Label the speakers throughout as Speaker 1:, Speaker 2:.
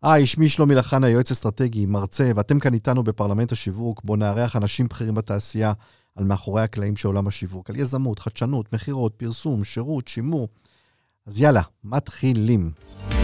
Speaker 1: שמי שלומי לחנה, יועץ אסטרטגי, מרצה, ואתם כאן איתנו בפרלמנט השיווק, בו נארח אנשים בכירים בתעשייה על מאחורי הקלעים של עולם השיווק, על יזמות, חדשנות, מחירות, פרסום, שירות, שימור. אז יאללה, מתחילים.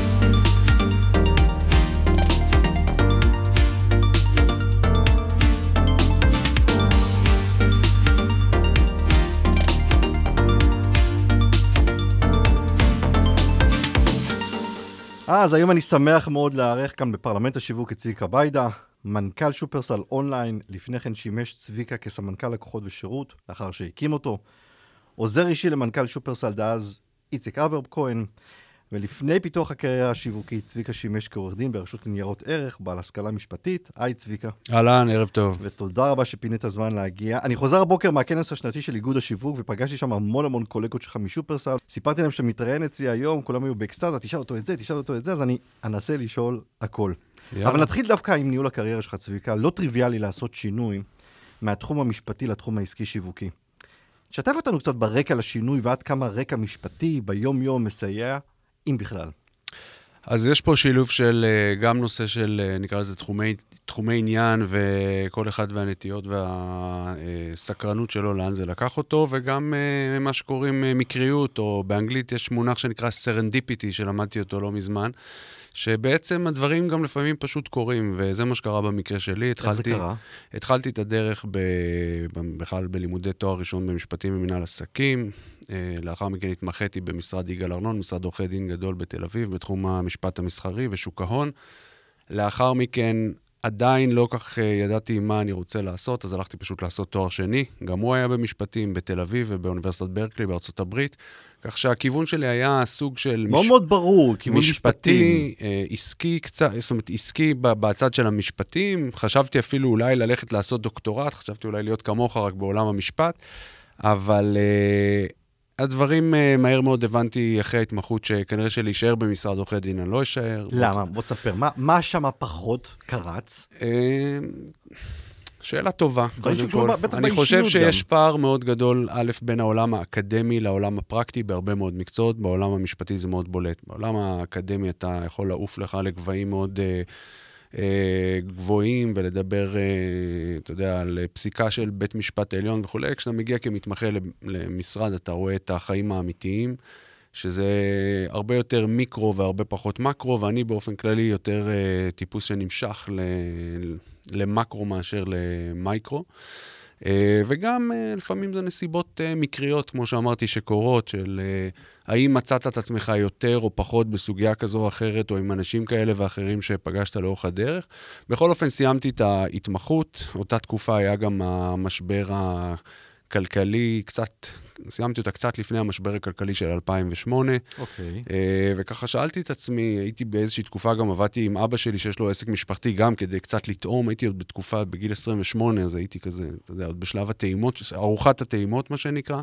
Speaker 1: אז היום אני שמח מאוד לארח כאן בפרלמנט השיווק את צביקה ביידה, מנכ"ל שופרסל אונליין, לפני כן שימש צביקה כסמנכ"ל לקוחות ושירות, לאחר שהקים אותו, עוזר אישי למנכ"ל שופרסל דאז איציק אברב כהן, ולפני פיתוח הקריירה השיווקית, צביקה שימש כעורך דין ברשות לניירות ערך, בעל השכלה משפטית. היי צביקה.
Speaker 2: אהלן, ערב טוב.
Speaker 1: ותודה רבה שפינית הזמן להגיע. אני חוזר הבוקר מהכנס השנתי של איגוד השיווק, ופגשתי שם המון קולגות שלך משופרסל. סיפרתי להם שמתראיין אצלי היום, כולם היו באקסטזה, תשאל אותו את זה, אז אני אנסה לשאול הכל. אבל נתחיל דווקא עם ניהול הקריירה שלך, צביקה. לא טריוויאלי לעשות שינוי מהתחום המשפטי לתחום העסקי שיווקי. תשתף אותנו קצת ברקע לשינוי, ועד כמה רקע משפטי ביום-יום מסייע, אם בכלל.
Speaker 2: אז יש פה שילוב של גם נושא של, נקרא לזה, תחומי עניין, וכל אחד והנטיות והסקרנות שלו לאן זה לקח אותו, וגם מה שקוראים מקריות, או באנגלית יש מונח שנקרא serendipity, שלמדתי אותו לא מזמן, שבעצם הדברים גם לפעמים פשוט קורים, וזה מה שקרה במקרה שלי. התחלתי את הדרך בכלל בלימודי תואר ראשון במשפטים ומנהל עסקים, לאחר מכן התמחיתי במשרד יגאל ארנון, משרד עורכי דין גדול בתל אביב, בתחום המשפט המסחרי ושוק ההון. לאחר מכן עדיין לא כך ידעתי מה אני רוצה לעשות, אז הלכתי פשוט לעשות תואר שני. גם הוא היה במשפטים בתל אביב ובאוניברסיטת ברקלי בארצות הברית, כך שהכיוון שלי היה סוג של
Speaker 1: מאוד ברור, כיוון
Speaker 2: משפטי, עסקי קצת, זאת אומרת, עסקי בצד של המשפטים. חשבתי אפילו אולי ללכת לעשות דוקטורט, חשבתי אולי להיות כמוך רק בעולם המשפט, אבל הדברים מהר מאוד הבנתי אחרי ההתמחות שכנראה שלהישאר במשרד עורכי דין אני לא אשאר.
Speaker 1: למה? בוא תספר, מה שם פחות קרץ?
Speaker 2: שאלה טובה. אני חושב שיש פער מאוד גדול, א', בין העולם האקדמי לעולם הפרקטי בהרבה מאוד מקצועות. בעולם המשפטי זה מאוד בולט. בעולם האקדמי אתה יכול לעוף לך לגבהים מאוד גבוהים, ולדבר, אתה יודע, על פסיקה של בית משפט העליון וכו'. כשאתה מגיע כמתמחה למשרד, אתה רואה את החיים האמיתיים, שזה הרבה יותר מיקרו והרבה פחות מקרו, ואני באופן כללי יותר טיפוס שנמשך למקרו מאשר למייקרו. וגם לפעמים זה נסיבות מקריות, כמו שאמרתי, שקורות, של האם מצאת את עצמך יותר או פחות בסוגיה כזו או אחרת, או עם אנשים כאלה ואחרים שפגשת לאורך הדרך. בכל אופן סיימתי את ההתמחות, אותה תקופה היה גם המשבר הכלכלי, סיימתי אותה קצת לפני המשבר הכלכלי של 2008, וככה שאלתי את עצמי, הייתי באיזושהי תקופה, גם עבדתי עם אבא שלי שיש לו עסק משפחתי, גם כדי קצת לטעום, הייתי עוד בתקופה, בגיל 28, אז הייתי כזה, אתה יודע, עוד בשלב הטעימות, ארוחת הטעימות, מה שנקרא,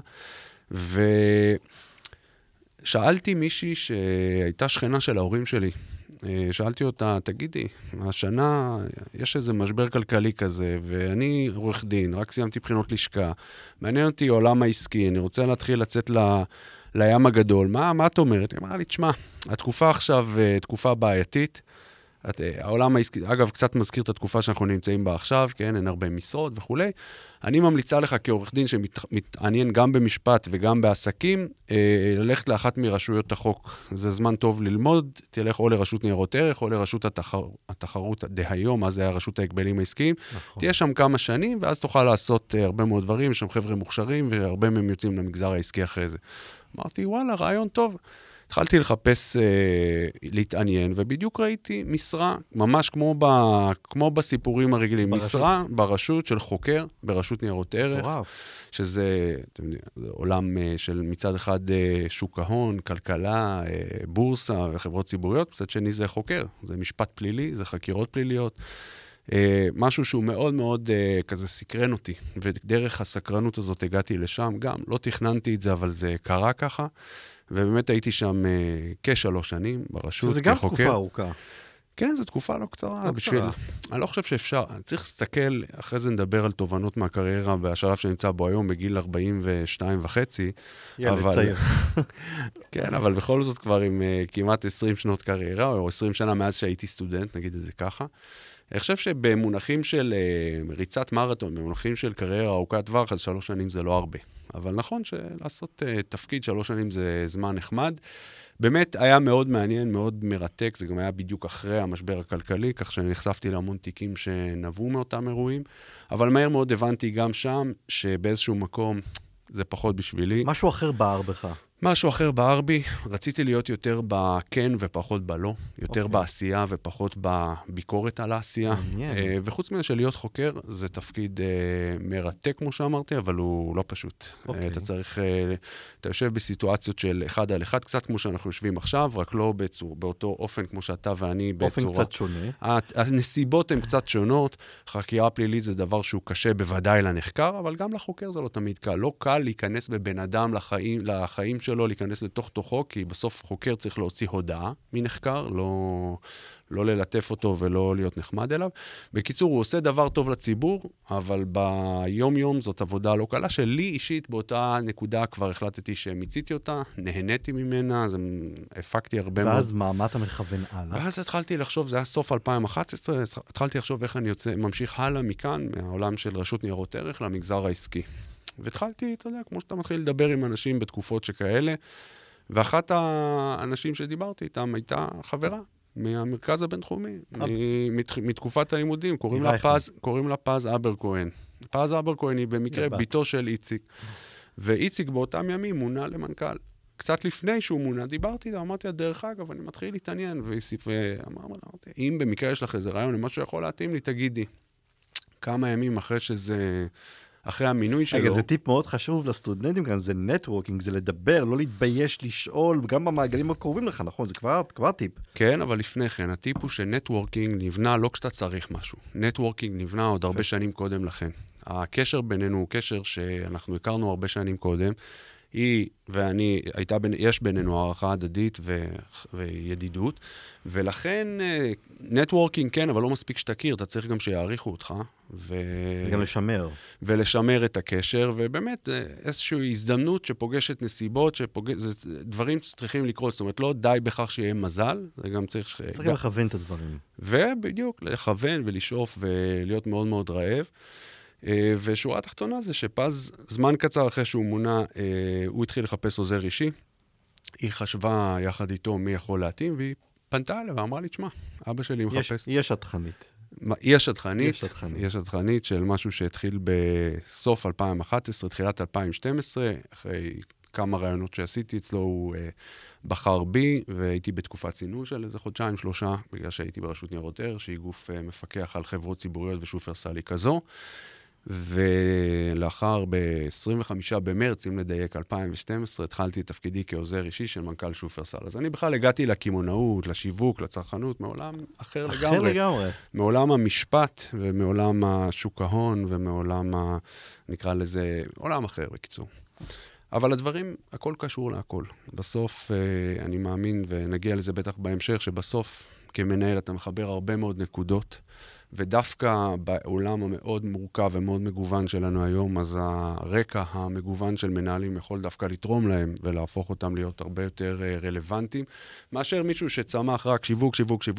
Speaker 2: ושאלתי מישהי שהייתה שכנה של ההורים שלי, שאלתי אותה, תגידי, השנה יש איזה משבר כלכלי כזה, ואני עורך דין, רק סיימתי בחינות לשכה, מעניין אותי עולם העסקי, אני רוצה להתחיל לצאת לים הגדול, מה את אומרת? היא אמרה לי, תשמע, התקופה עכשיו תקופה בעייתית, העולם העסקי, אגב, קצת מזכיר את התקופה שאנחנו נמצאים בה עכשיו, כן, אין הרבה משרות וכו'. אני ממליצה לך כעורך דין שמתעניין גם במשפט וגם בעסקים, ללכת לאחת מרשויות החוק. זה זמן טוב ללמוד, תלך או לרשות ניירות ערך, או לרשות התחרות דהיום, אז זה היה רשות ההגבלים העסקיים. נכון. תהיה שם כמה שנים, ואז תוכל לעשות הרבה מאוד דברים, יש שם חבר'ה מוכשרים, והרבה מהם יוצאים למגזר העסקי אחרי זה. אמרתי, וואלה, רעיון טוב. התחלתי לחפש, להתעניין, ובדיוק ראיתי משרה, ממש כמו בסיפורים הרגילים, משרה ברשות של חוקר, ברשות ניירות ערך, שזה עולם של מצד אחד שוק ההון, כלכלה, בורסה וחברות ציבוריות, מצד שני זה חוקר, זה משפט פלילי, זה חקירות פליליות, משהו שהוא מאוד מאוד כזה סקרן אותי, ודרך הסקרנות הזאת הגעתי לשם, גם לא תכננתי את זה, אבל זה קרה ככה, ובאמת הייתי שם כ3 שנים ברשות כחוקר.
Speaker 1: זה גם תקופה ארוכה.
Speaker 2: כן, זו תקופה לא קצרה. אני לא חושב שאפשר, צריך להסתכל, אחרי זה נדבר על תובנות מהקריירה, בשלב שנמצא בו היום, בגיל 42 וחצי.
Speaker 1: ילד צעיר.
Speaker 2: כן, אבל בכל זאת כבר עם כמעט 20 שנות קריירה, או 20 שנה מאז שהייתי סטודנט, נגיד את זה ככה. אני חושב שבמונחים של ריצת מרתון, במונחים של קריירה ארוכת טווח, אז 3 שנים זה לא הרבה. אבל נכון שלעשות תפקיד 3 שנים זה זמן נחמד. באמת היה מאוד מעניין, מאוד מרתק, זה גם היה בדיוק אחרי המשבר הכלכלי, כך שנחשפתי להמון תיקים שנבעו מאותם אירועים, אבל מהר מאוד הבנתי גם שם שבאיזשהו מקום זה פחות בשבילי.
Speaker 1: משהו אחר בער בך.
Speaker 2: משהו אחר בער בי, רציתי להיות יותר בכן ופחות בלא, יותר בעשייה ופחות בביקורת על העשייה. וחוץ מזה של להיות חוקר, זה תפקיד מרתק, כמו שאמרתי, אבל הוא לא פשוט. אתה צריך, אתה יושב בסיטואציות של 1 על 1, קצת כמו שאנחנו יושבים עכשיו, רק לא באותו אופן כמו שאתה ואני בצורה.
Speaker 1: אופן קצת שונה.
Speaker 2: הנסיבות הן קצת שונות, חקירה פלילית זה דבר שהוא קשה בוודאי לנחקר, אבל גם לחוקר זה לא תמיד קל. לא קל להיכנס בבן אדם לחיים שלו, להיכנס לתוך תוכו, כי בסוף חוקר צריך להוציא הודעה מנחקר, לא ללטף אותו ולא להיות נחמד אליו. בקיצור, הוא עושה דבר טוב לציבור, אבל ביום-יום זאת עבודה לא קלה, שלי אישית באותה נקודה כבר החלטתי שמיציתי אותה, נהניתי ממנה, אז הפקתי הרבה מאוד.
Speaker 1: ואז מה אתה מכוון הלאה?
Speaker 2: ואז התחלתי לחשוב, זה היה סוף 2011, התחלתי לחשוב איך אני ממשיך הלאה מכאן, מהעולם של רשות ניירות ערך למגזר העסקי. והתחלתי, אתה יודע, כמו שאתה מתחיל לדבר עם אנשים בתקופות שכאלה, ואחת האנשים שדיברתי איתם הייתה חברה מהמרכז הבינתחומי, מתקופת הלימודים, קוראים לה פז אבר כהן. פז אבר כהן היא במקרה ביתו של איציק, ואיציק באותם ימים מונה למנכ"ל. קצת לפני שהוא מונה, דיברתי איתה, אמרתי, דרך אגב, אני מתחיל להתעניין, ואמרתי, אם במקרה יש לך איזה רעיון, משהו יכול להתאים לי, תגידי. כמה ימים אחרי המינוי שלו.
Speaker 1: רגע, זה טיפ מאוד חשוב לסטודנטים כאן, זה נטוורקינג, זה לדבר, לא להתבייש, לשאול, גם במעגלים הקרובים לך, נכון? זה כבר טיפ.
Speaker 2: כן, אבל לפני כן, הטיפ הוא שנטוורקינג נבנה לא כשאתה צריך משהו. נטוורקינג נבנה עוד הרבה שנים קודם לכן. הקשר בינינו הוא קשר שאנחנו הכרנו הרבה שנים קודם. היא ואני, יש בינינו הערכה הדדית וידידות, ולכן נטוורקינג כן, אבל לא מספיק שתכיר, אתה צריך גם שיעריכו אותך.
Speaker 1: וגם לשמר.
Speaker 2: ולשמר את הקשר, ובאמת איזושהי הזדמנות שפוגשת נסיבות, דברים שצריכים לקרות, זאת אומרת, לא די בכך שיהיה מזל, זה גם צריך
Speaker 1: לכוון את הדברים.
Speaker 2: ובדיוק, לכוון ולשאוף ולהיות מאוד מאוד רעב. ושורה התחתונה זה שפז, זמן קצר אחרי שהוא מונה, הוא התחיל לחפש עוזר אישי. היא חשבה יחד איתו מי יכול להתאים, והיא פנתה אליו ואמרה לי, תשמע, אבא שלי מחפש.
Speaker 1: יש שטחנית.
Speaker 2: יש שטחנית של משהו שהתחיל בסוף 2011, תחילת 2012, אחרי כמה רעיונות שעשיתי אצלו, הוא בחר בי, והייתי בתקופת צינון של איזה 2-3, בגלל שהייתי ברשות ניירות ערך, שהיא גוף מפקח על חברות ציבוריות ושופרסל כזו. ולאחר ב-25 במרץ, אם לדייק 2012, התחלתי את תפקידי כעוזר אישי של מנכ"ל שופרסל. אז אני בכלל הגעתי לקמעונאות, לשיווק, לצרכנות, מעולם אחר לגמרי. מעולם המשפט ומעולם השוק ההון ומעולם, נקרא לזה, עולם אחר בקיצור. אבל הדברים, הכל קשור להכל. בסוף אני מאמין, ונגיע לזה בטח בהמשך, שבסוף כמנהל אתה מחבר הרבה מאוד נקודות, ודווקא בעולם המאוד מורכב ומאוד מגוון שלנו היום, אז הרקע המגוון של מנהלים יכול דווקא לתרום להם, ולהפוך אותם להיות הרבה יותר רלוונטיים, מאשר מישהו שצמח רק שיווק,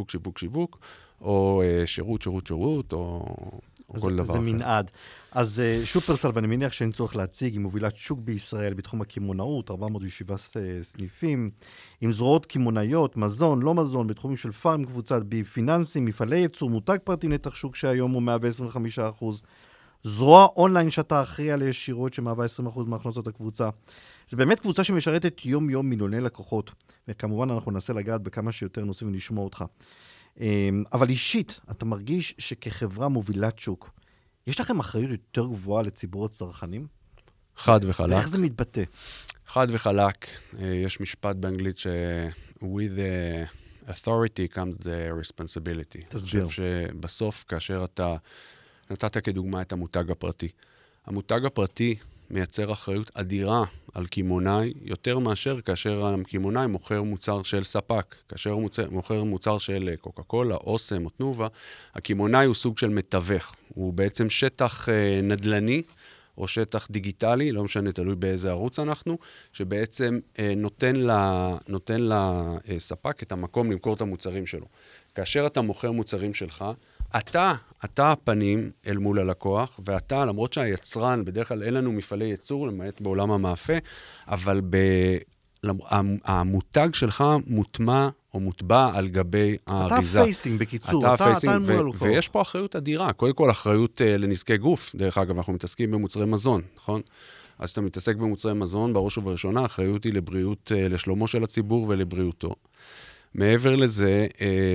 Speaker 2: או שירות, או כל דבר אחר.
Speaker 1: זה מנעד. אז שופרסל, ואני מניח שאין צורך להציג, היא מובילת שוק בישראל בתחום הקמעונאות, 407 סניפים, עם זרועות קמעונאיות, מזון, לא מזון, בתחומים של פארם קבוצת בי, פיננסים, מפעלי ייצור, מותג פרטי נתח שוק שהיום הוא 125%, זרוע אונליין שאתה אחראי על ישירות שמהווה 20% מהכנסות הקבוצה. זה באמת קבוצה שמשרתת יום-יום מיליוני לקוחות, וכמובן אנחנו ננסה לגעת בכמה שיותר נושאים ונשמע אותך. אבל אישית, אתה מרגיש שכחברה מובילת שוק, יש לכם אחריות יותר גבוהה לציבור הצרכנים?
Speaker 2: חד וחלק.
Speaker 1: ואיך זה מתבטא?
Speaker 2: חד וחלק. יש משפט באנגלית with the authority comes the responsibility.
Speaker 1: תסביר.
Speaker 2: אני חושב שבסוף, כאשר אתה נתת כדוגמה את המותג הפרטי, המותג הפרטי מייצר אחריות אדירה על קימונאי, יותר מאשר כאשר הקימונאי מוכר מוצר של ספק. כאשר הוא מוכר מוצר של קוקה קולה, אוסם או תנובה, הקימונאי הוא סוג של מתווך. הוא בעצם שטח נדלני, או שטח דיגיטלי, לא משנה, תלוי באיזה ערוץ אנחנו, שבעצם נותן לספק את המקום למכור את המוצרים שלו. כאשר אתה מוכר מוצרים שלך, אתה הפנים אל מול הלקוח, ואתה, למרות שהיצרן, בדרך כלל אין לנו מפעלי ייצור, למעט בעולם המאפה, אבל המותג שלך מוטמע או מוטבע על גבי האריזה.
Speaker 1: אתה פייסינג, בקיצור, אתה מול הלקוח.
Speaker 2: ויש פה אחריות אדירה, קודם כל אחריות לנזקי גוף, דרך אגב, אנחנו מתעסקים במוצרי מזון, נכון? אז אתה מתעסק במוצרי מזון, בראש ובראשונה, האחריות היא לבריאות, לשלומו של הציבור ולבריאותו. מעבר לזה,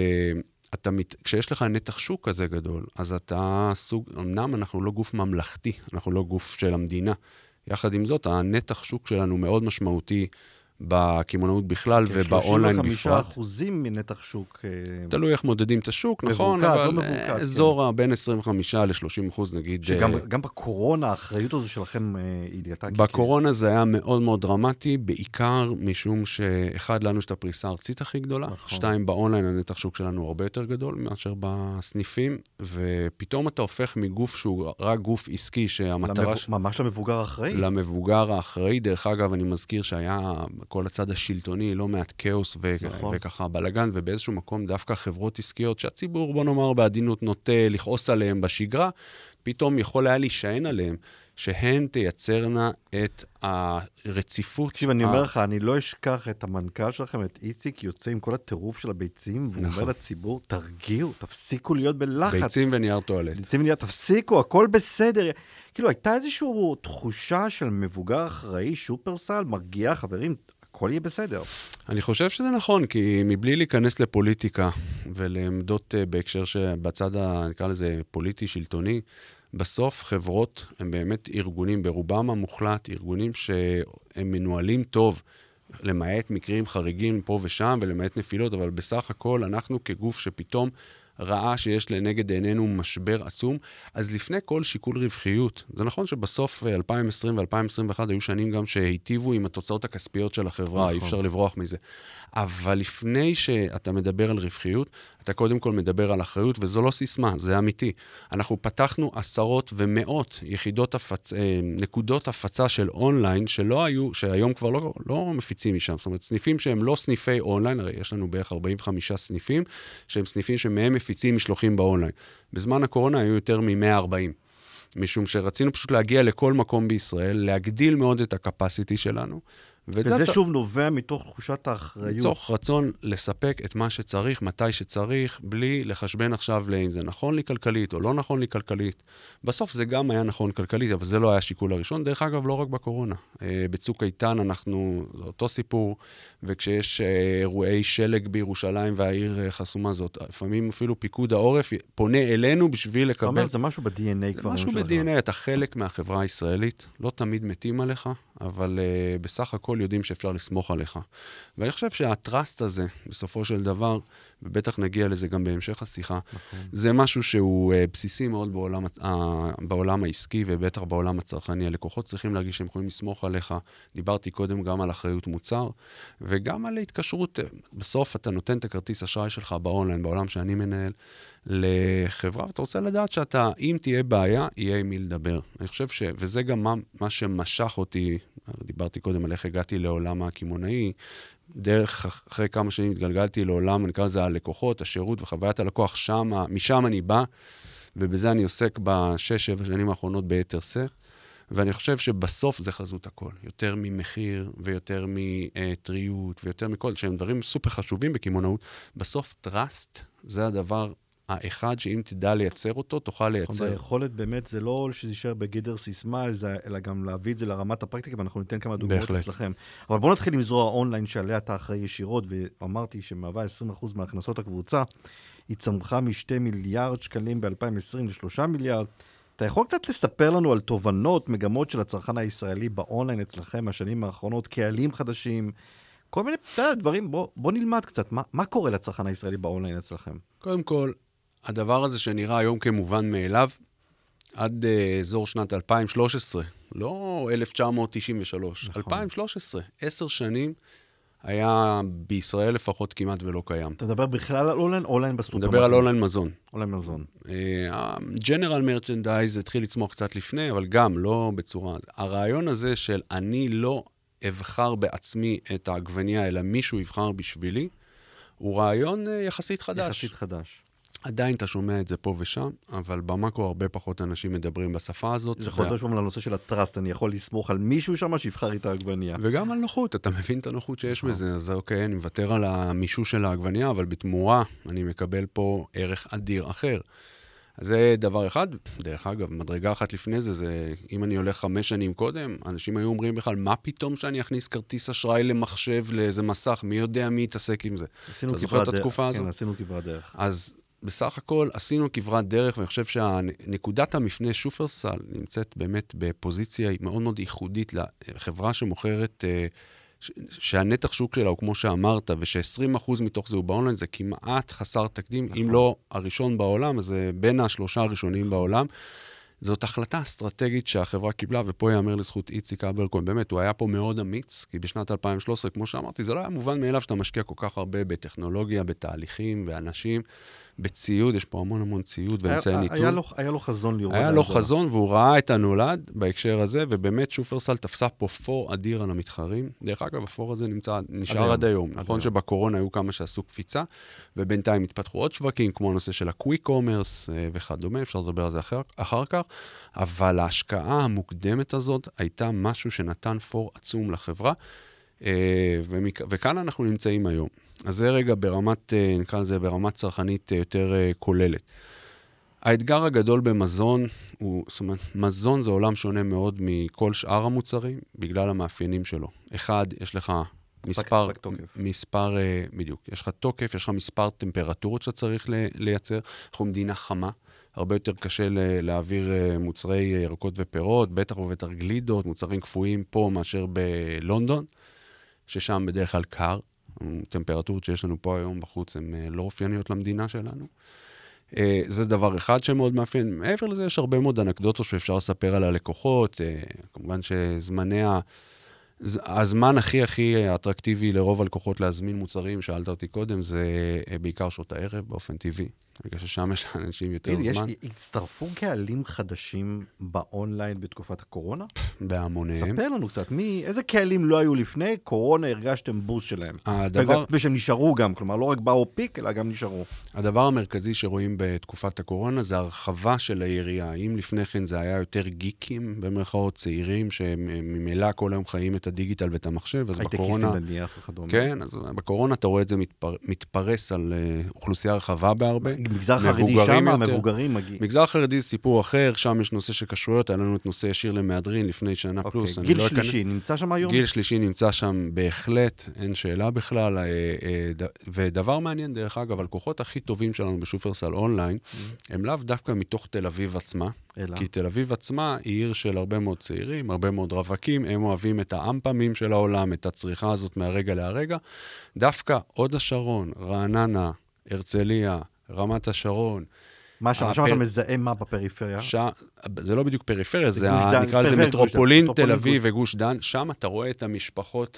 Speaker 2: כשיש לך נתח שוק כזה גדול, אז אתה אמנם אנחנו לא גוף ממלכתי, אנחנו לא גוף של המדינה. יחד עם זאת, הנתח שוק שלנו מאוד משמעותי בקימונאות בכלל ובאונליין בפרט.
Speaker 1: 35% מנתח שוק.
Speaker 2: תלוי איך מודדים את השוק, נכון, אבל אזור בין 25% ל-30% נגיד.
Speaker 1: שגם בקורונה האחריות הזו שלכם התגלתה.
Speaker 2: בקורונה זה היה מאוד מאוד דרמטי, בעיקר משום שאחד לנו יש את הפריסה הארצית הכי גדולה, שתיים באונליין הנתח שוק שלנו הרבה יותר גדול מאשר בסניפים, ופתאום אתה הופך מגוף שהוא רק גוף עסקי שהמטרה...
Speaker 1: ממש למבוגר האחראי.
Speaker 2: למבוגר האחראי, דרך אגב אני מזכיר שהיה כל הצד השלטוני, לא מעט כאוס וככה בלגן, ובאיזשהו מקום דווקא חברות עסקיות שהציבור, בוא נאמר, בעדינות נוטה לכעוס עליהם בשגרה, פתאום יכול היה להישען עליהם, שהן תייצרנה את הרציפות.
Speaker 1: תקשיב, אני אומר לך, אני לא אשכח את המנכ"ל שלכם, את איציק, יוצא עם כל הטירוף של הביצים, והוא אומר לציבור, תרגיעו, תפסיקו להיות בלחץ.
Speaker 2: ביצים ונייר טואלט.
Speaker 1: ביצים ונייר, תפסיקו, הכל בסדר. כאילו, הייתה איזושהי תחושה של מבוגר אחראי, שופרסל, מרגיע, חברים, הכל יהיה בסדר.
Speaker 2: אני חושב שזה נכון, כי מבלי להיכנס לפוליטיקה ולעמדות בהקשר שבצד, נקרא לזה פוליטי-שלטוני, בסוף חברות הם באמת ארגונים, ברובם המוחלט, ארגונים שהם מנוהלים טוב, למעט מקרים חריגים פה ושם ולמעט נפילות, אבל בסך הכל אנחנו כגוף שפתאום ראה שיש לנגד עינינו משבר עצום, אז לפני כל שיקול רווחיות, זה נכון שבסוף 2020 ו-2021 היו שנים גם שהיטיבו עם התוצאות הכספיות של החברה, אי אפשר לברוח מזה. אבל לפני שאתה מדבר על רווחיות, אתה קודם כל מדבר על אחריות, וזו לא סיסמה, זה אמיתי. אנחנו פתחנו עשרות ומאות נקודות הפצה של אונליין, שהיום כבר לא מפיצים משם. זאת אומרת, סניפים שהם לא סניפי אונליין, הרי יש לנו בערך 45 סניפים, שהם סניפים שמהם מפיצים משלוחים באונליין. בזמן הקורונה היו יותר מ-140. משום שרצינו פשוט להגיע לכל מקום בישראל, להגדיל מאוד את הקפסיטי שלנו,
Speaker 1: וזה שוב נובע מתוך תחושת האחריות.
Speaker 2: מתוך רצון לספק את מה שצריך, מתי שצריך, בלי לחשבן עכשיו אם זה נכון לי כלכלית או לא נכון לי כלכלית. בסוף זה גם היה נכון כלכלית, אבל זה לא היה השיקול הראשון. דרך אגב, לא רק בקורונה. בצוק איתן זה אותו סיפור, וכשיש אירועי שלג בירושלים והעיר חסומה זאת, לפעמים אפילו פיקוד העורף פונה אלינו בשביל לקבל...
Speaker 1: אתה אומר, זה משהו ב-DNA כבר.
Speaker 2: משהו ב-DNA, אתה חלק מהחברה הישראלית, לא תמיד מתים עליך, אבל בסך הכל יודעים שאפשר לסמוך עליך. ואני חושב שהטרסט הזה, בסופו של דבר, ובטח נגיע לזה גם בהמשך השיחה, זה משהו שהוא בסיסי מאוד בעולם העסקי, ובטח בעולם הצרכני. הלקוחות צריכים להרגיש שהם יכולים לסמוך עליך. דיברתי קודם גם על אחריות מוצר, וגם על התקשרות. בסוף אתה נותן את הכרטיס אשראי שלך באונליין, בעולם שאני מנהל, לחברה, ואתה רוצה לדעת שאתה, אם תהיה בעיה, יהיה עם מי לדבר. אני חושב וזה גם מה שמשך אותי, דיברתי קודם על איך הגעתי לעולם הקימונאי, דרך אחרי כמה שנים התגלגלתי לעולם, אני קרא לזה הלקוחות, השירות וחוויית הלקוח, משם אני בא, ובזה אני עוסק ב6-7 שנים האחרונות ביתר שאת, ואני חושב שבסוף זה חזות הכל, יותר ממחיר ויותר מטריות ויותר מכל, שהם דברים סופר חשובים בקימונאות, בסוף טרסט זה הדבר האחד שאם תדע לייצר אותו, תוכל לייצר.
Speaker 1: היכולת באמת זה לא שזה יישאר בגדר סיסמה, אלא גם להביא את זה לרמת הפרקטיקה, ואנחנו ניתן כמה דוגמאות אצלכם. אבל בואו נתחיל עם זרוע אונליין שעליה אתה אחראי ישירות, ואמרתי שמהווה 20% מהכנסות הקבוצה, היא צמחה מ2 מיליארד שקלים ב-2020 ל3 מיליארד. אתה יכול קצת לספר לנו על תובנות, מגמות של הצרכן הישראלי באונליין אצלכם מהשנים האחרונות, קהלים חדשים, כל מיני דברים, בוא נלמד קצת, מה קורה לצרכן הישראלי באונליין אצלכם?
Speaker 2: קודם כל, הדבר הזה שנראה היום כמובן מאליו, עד אזור שנת 2013, לא 1993, נכון. 2013, 10 שנים, היה בישראל לפחות כמעט ולא קיים.
Speaker 1: אתה מדבר בכלל על אונליין, אונליין בסופרמרקט?
Speaker 2: מדבר על אונליין מזון.
Speaker 1: אונליין מזון.
Speaker 2: הג'נרל מרצ'נדייז התחיל לצמוח קצת לפני, אבל גם לא בצורה... הרעיון הזה של אני לא אבחר בעצמי את העגבניה, אלא מישהו יבחר בשבילי, הוא רעיון יחסית חדש.
Speaker 1: יחסית חדש.
Speaker 2: עדיין אתה שומע את זה פה ושם, אבל במקרו הרבה פחות אנשים מדברים בשפה הזאת.
Speaker 1: זה חוזר שם לנושא של הטראסט, אני יכול לסמוך על מישהו שם שיבחר את העגבניה.
Speaker 2: וגם על נוחות, אתה מבין את הנוחות שיש בזה, אז אוקיי, אני מוותר על המישוש של העגבניה, אבל בתמורה אני מקבל פה ערך אדיר אחר. אז זה דבר אחד. דרך אגב, מדרגה אחת לפני זה, זה אם אני הולך 5 שנים קודם, אנשים היו אומרים בכלל, מה פתאום שאני אכניס כרטיס אשראי למחשב לאיזה מסך, מי יודע מי יתעסק עם זה? אתה זוכר את התקופה הזאת?
Speaker 1: כן, עשינו כברת דרך.
Speaker 2: אז בסך הכל עשינו כברת דרך, ואני חושב שנקודת המפנה שופרסל נמצאת באמת בפוזיציה מאוד מאוד ייחודית לחברה שמוכרת, שהנתח שוק שלה הוא כמו שאמרת, וש20% מתוך זה הוא באונליין, זה כמעט חסר תקדים, נכון. אם לא הראשון בעולם, אז זה בין 3 הראשונים בעולם. זאת החלטה אסטרטגית שהחברה קיבלה, ופה יאמר לזכות איציק אברקוין, באמת, הוא היה פה מאוד אמיץ, כי בשנת 2013, כמו שאמרתי, זה לא היה מובן מאליו שאתה משקיע כל כך הרבה בטכנולוגיה, בתהליכים, באנשים, בציוד, יש פה המון המון ציוד ואמצעי ניתור.
Speaker 1: היה לו חזון לראות.
Speaker 2: היה לו חזון, והוא ראה את הנולד בהקשר הזה, ובאמת שופרסל תפסה פה פור אדיר על המתחרים. דרך אגב, הפור הזה נשאר עד היום. נכון שבקורונה היו כמה שעשו קפיצה, ובינתיים התפתחו עוד שווקים, כמו הנושא של הקוויק קומרס וכדומה, אפשר לדבר על זה אחר כך, אבל ההשקעה המוקדמת הזאת הייתה משהו שנתן פור עצום לחברה, וכאן אנחנו נמצאים היום. אז זה רגע ברמת, נקרא לזה, ברמת צרכנית יותר כוללת. האתגר הגדול במזון, זאת אומרת, מזון זה עולם שונה מאוד מכל שאר המוצרים, בגלל המאפיינים שלו. אחד, יש לך מספר, בדיוק, יש לך תוקף, יש לך מספר טמפרטורות שאתה צריך לייצר. אנחנו מדינה חמה, הרבה יותר קשה להעביר מוצרי ירקות ופירות, בטח ובטח גלידות, מוצרים קפואים פה מאשר בלונדון, ששם בדרך כלל קר. הטמפרטורות שיש לנו פה היום בחוץ הן לא אופייניות למדינה שלנו. זה דבר אחד שמאוד מאפיין. מעבר לזה יש הרבה מאוד אנקדוטות שאפשר לספר על הלקוחות. כמובן הזמן הכי אטרקטיבי לרוב הלקוחות להזמין מוצרים, שאלת אותי קודם, זה בעיקר שעות הערב באופן טבעי. בגלל ששם יש אנשים יותר זמן.
Speaker 1: הצטרפו קהלים חדשים באונליין בתקופת הקורונה?
Speaker 2: בהמוניהם.
Speaker 1: ספר לנו קצת, איזה קהלים לא היו לפני? קורונה הרגשתם בוסט שלהם. ושהם נשארו גם, כלומר לא רק באו פיק, אלא גם נשארו.
Speaker 2: הדבר המרכזי שרואים בתקופת הקורונה זה הרחבה של היריעה. אם לפני כן זה היה יותר גיקים, במרכאות צעירים, שממילא כל היום חיים את הדיגיטל ואת המחשב, אז בקורונה... כן, אז בקורונה אתה רואה את זה מתפרס על אוכלוסייה רחבה בהרבה.
Speaker 1: מגזר חרדי שם, המבוגרים מגיעים.
Speaker 2: מגזר חרדי, סיפור אחר, שם יש נושא של כשרויות, היה לנו את נושא ישיר למהדרין לפני שנה פלוס.
Speaker 1: גיל שלישי נמצא שם היום?
Speaker 2: גיל שלישי נמצא שם בהחלט, אין שאלה בכלל, ודבר מעניין דרך אגב, הלקוחות הכי טובים שלנו בשופרסל אונליין, הם לאו דווקא מתוך תל אביב עצמה, כי תל אביב עצמה היא עיר של הרבה מאוד צעירים, הרבה מאוד רווקים, הם אוהבים את האמפמים של העולם, את הצריכה הזאת מהרגע להרגע, דווקא הוד השרון, רעננה, הרצליה, רמת השרון.
Speaker 1: מה שם אתה מזהה מה בפריפריה?
Speaker 2: זה לא בדיוק פריפריה, זה נקרא לזה מטרופולין תל אביב וגוש דן, שם אתה רואה את המשפחות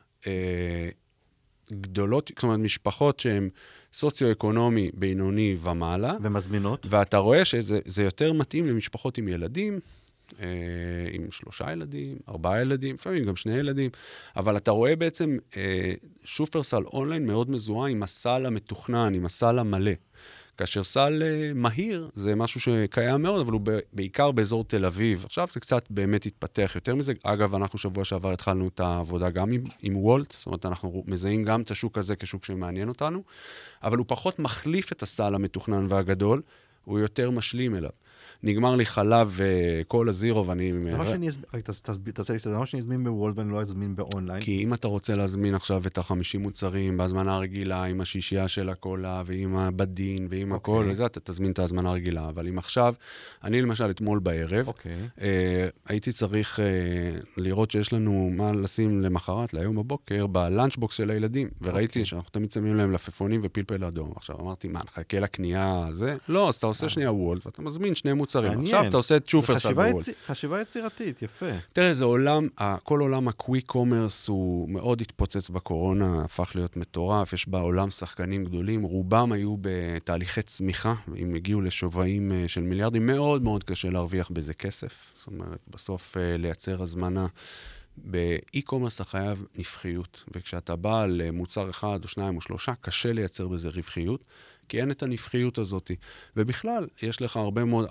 Speaker 2: הגדולות, זאת אומרת משפחות שהן סוציו-אקונומי בינוני ומעלה.
Speaker 1: ומזמינות.
Speaker 2: ואתה רואה שזה יותר מתאים למשפחות עם ילדים, עם 3 ילדים, 4 ילדים, לפעמים גם 2 ילדים, אבל אתה רואה בעצם שופרסל אונליין מאוד מזוהה עם הסל המתוכנן, עם הסל המלא. כאשר סל מהיר זה משהו שקיים מאוד, אבל הוא בעיקר באזור תל אביב. עכשיו זה קצת באמת התפתח יותר מזה. אגב, אנחנו שבוע שעבר התחלנו את העבודה גם עם וולט, זאת אומרת, אנחנו מזהים גם את השוק הזה כשוק שמעניין אותנו, אבל הוא פחות מחליף את הסל המתוכנן והגדול, הוא יותר משלים אליו. נגמר לי חלב וכל הזירו, ואני...
Speaker 1: תעשה לי סדר, למה שאני אזמין בוולט ואני לא אזמין באונליין?
Speaker 2: כי אם אתה רוצה להזמין עכשיו את ה-50 מוצרים בהזמנה הרגילה, עם השישייה של הקולה, ועם הבדין, ועם הכל, וזה, אתה תזמין את ההזמנה הרגילה. אבל אם עכשיו, אני למשל אתמול בערב, הייתי צריך לראות שיש לנו מה לשים למחרת, להיום בבוקר, בלאנצ'בוקס של הילדים, וראיתי שאנחנו תמיד שמים להם לפפונים ופלפל אדום. עכשיו אמרתי, מה, נחכה לקנייה הזה? לא, אז אתה עושה שנייה וולט, ואתה מזמין שני מוצרים.
Speaker 1: מעניין.
Speaker 2: עכשיו אתה עושה את שופרסל בוולט.
Speaker 1: חשיבה יצירתית, יפה.
Speaker 2: תראה, זה עולם, כל עולם הקוויק קומרס הוא מאוד התפוצץ בקורונה, הפך להיות מטורף, יש בעולם שחקנים גדולים, רובם היו בתהליכי צמיחה, אם הגיעו לשווים של מיליארדים, מאוד מאוד קשה להרוויח בזה כסף. זאת אומרת, בסוף לייצר הזמנה. באי-קומרס אתה חייב נפחיות, וכשאתה בא למוצר אחד או שניים או שלושה, קשה לייצר בזה רווחיות, כי אין את הנפחיות הזאת. ובכלל, יש לך הרבה מאוד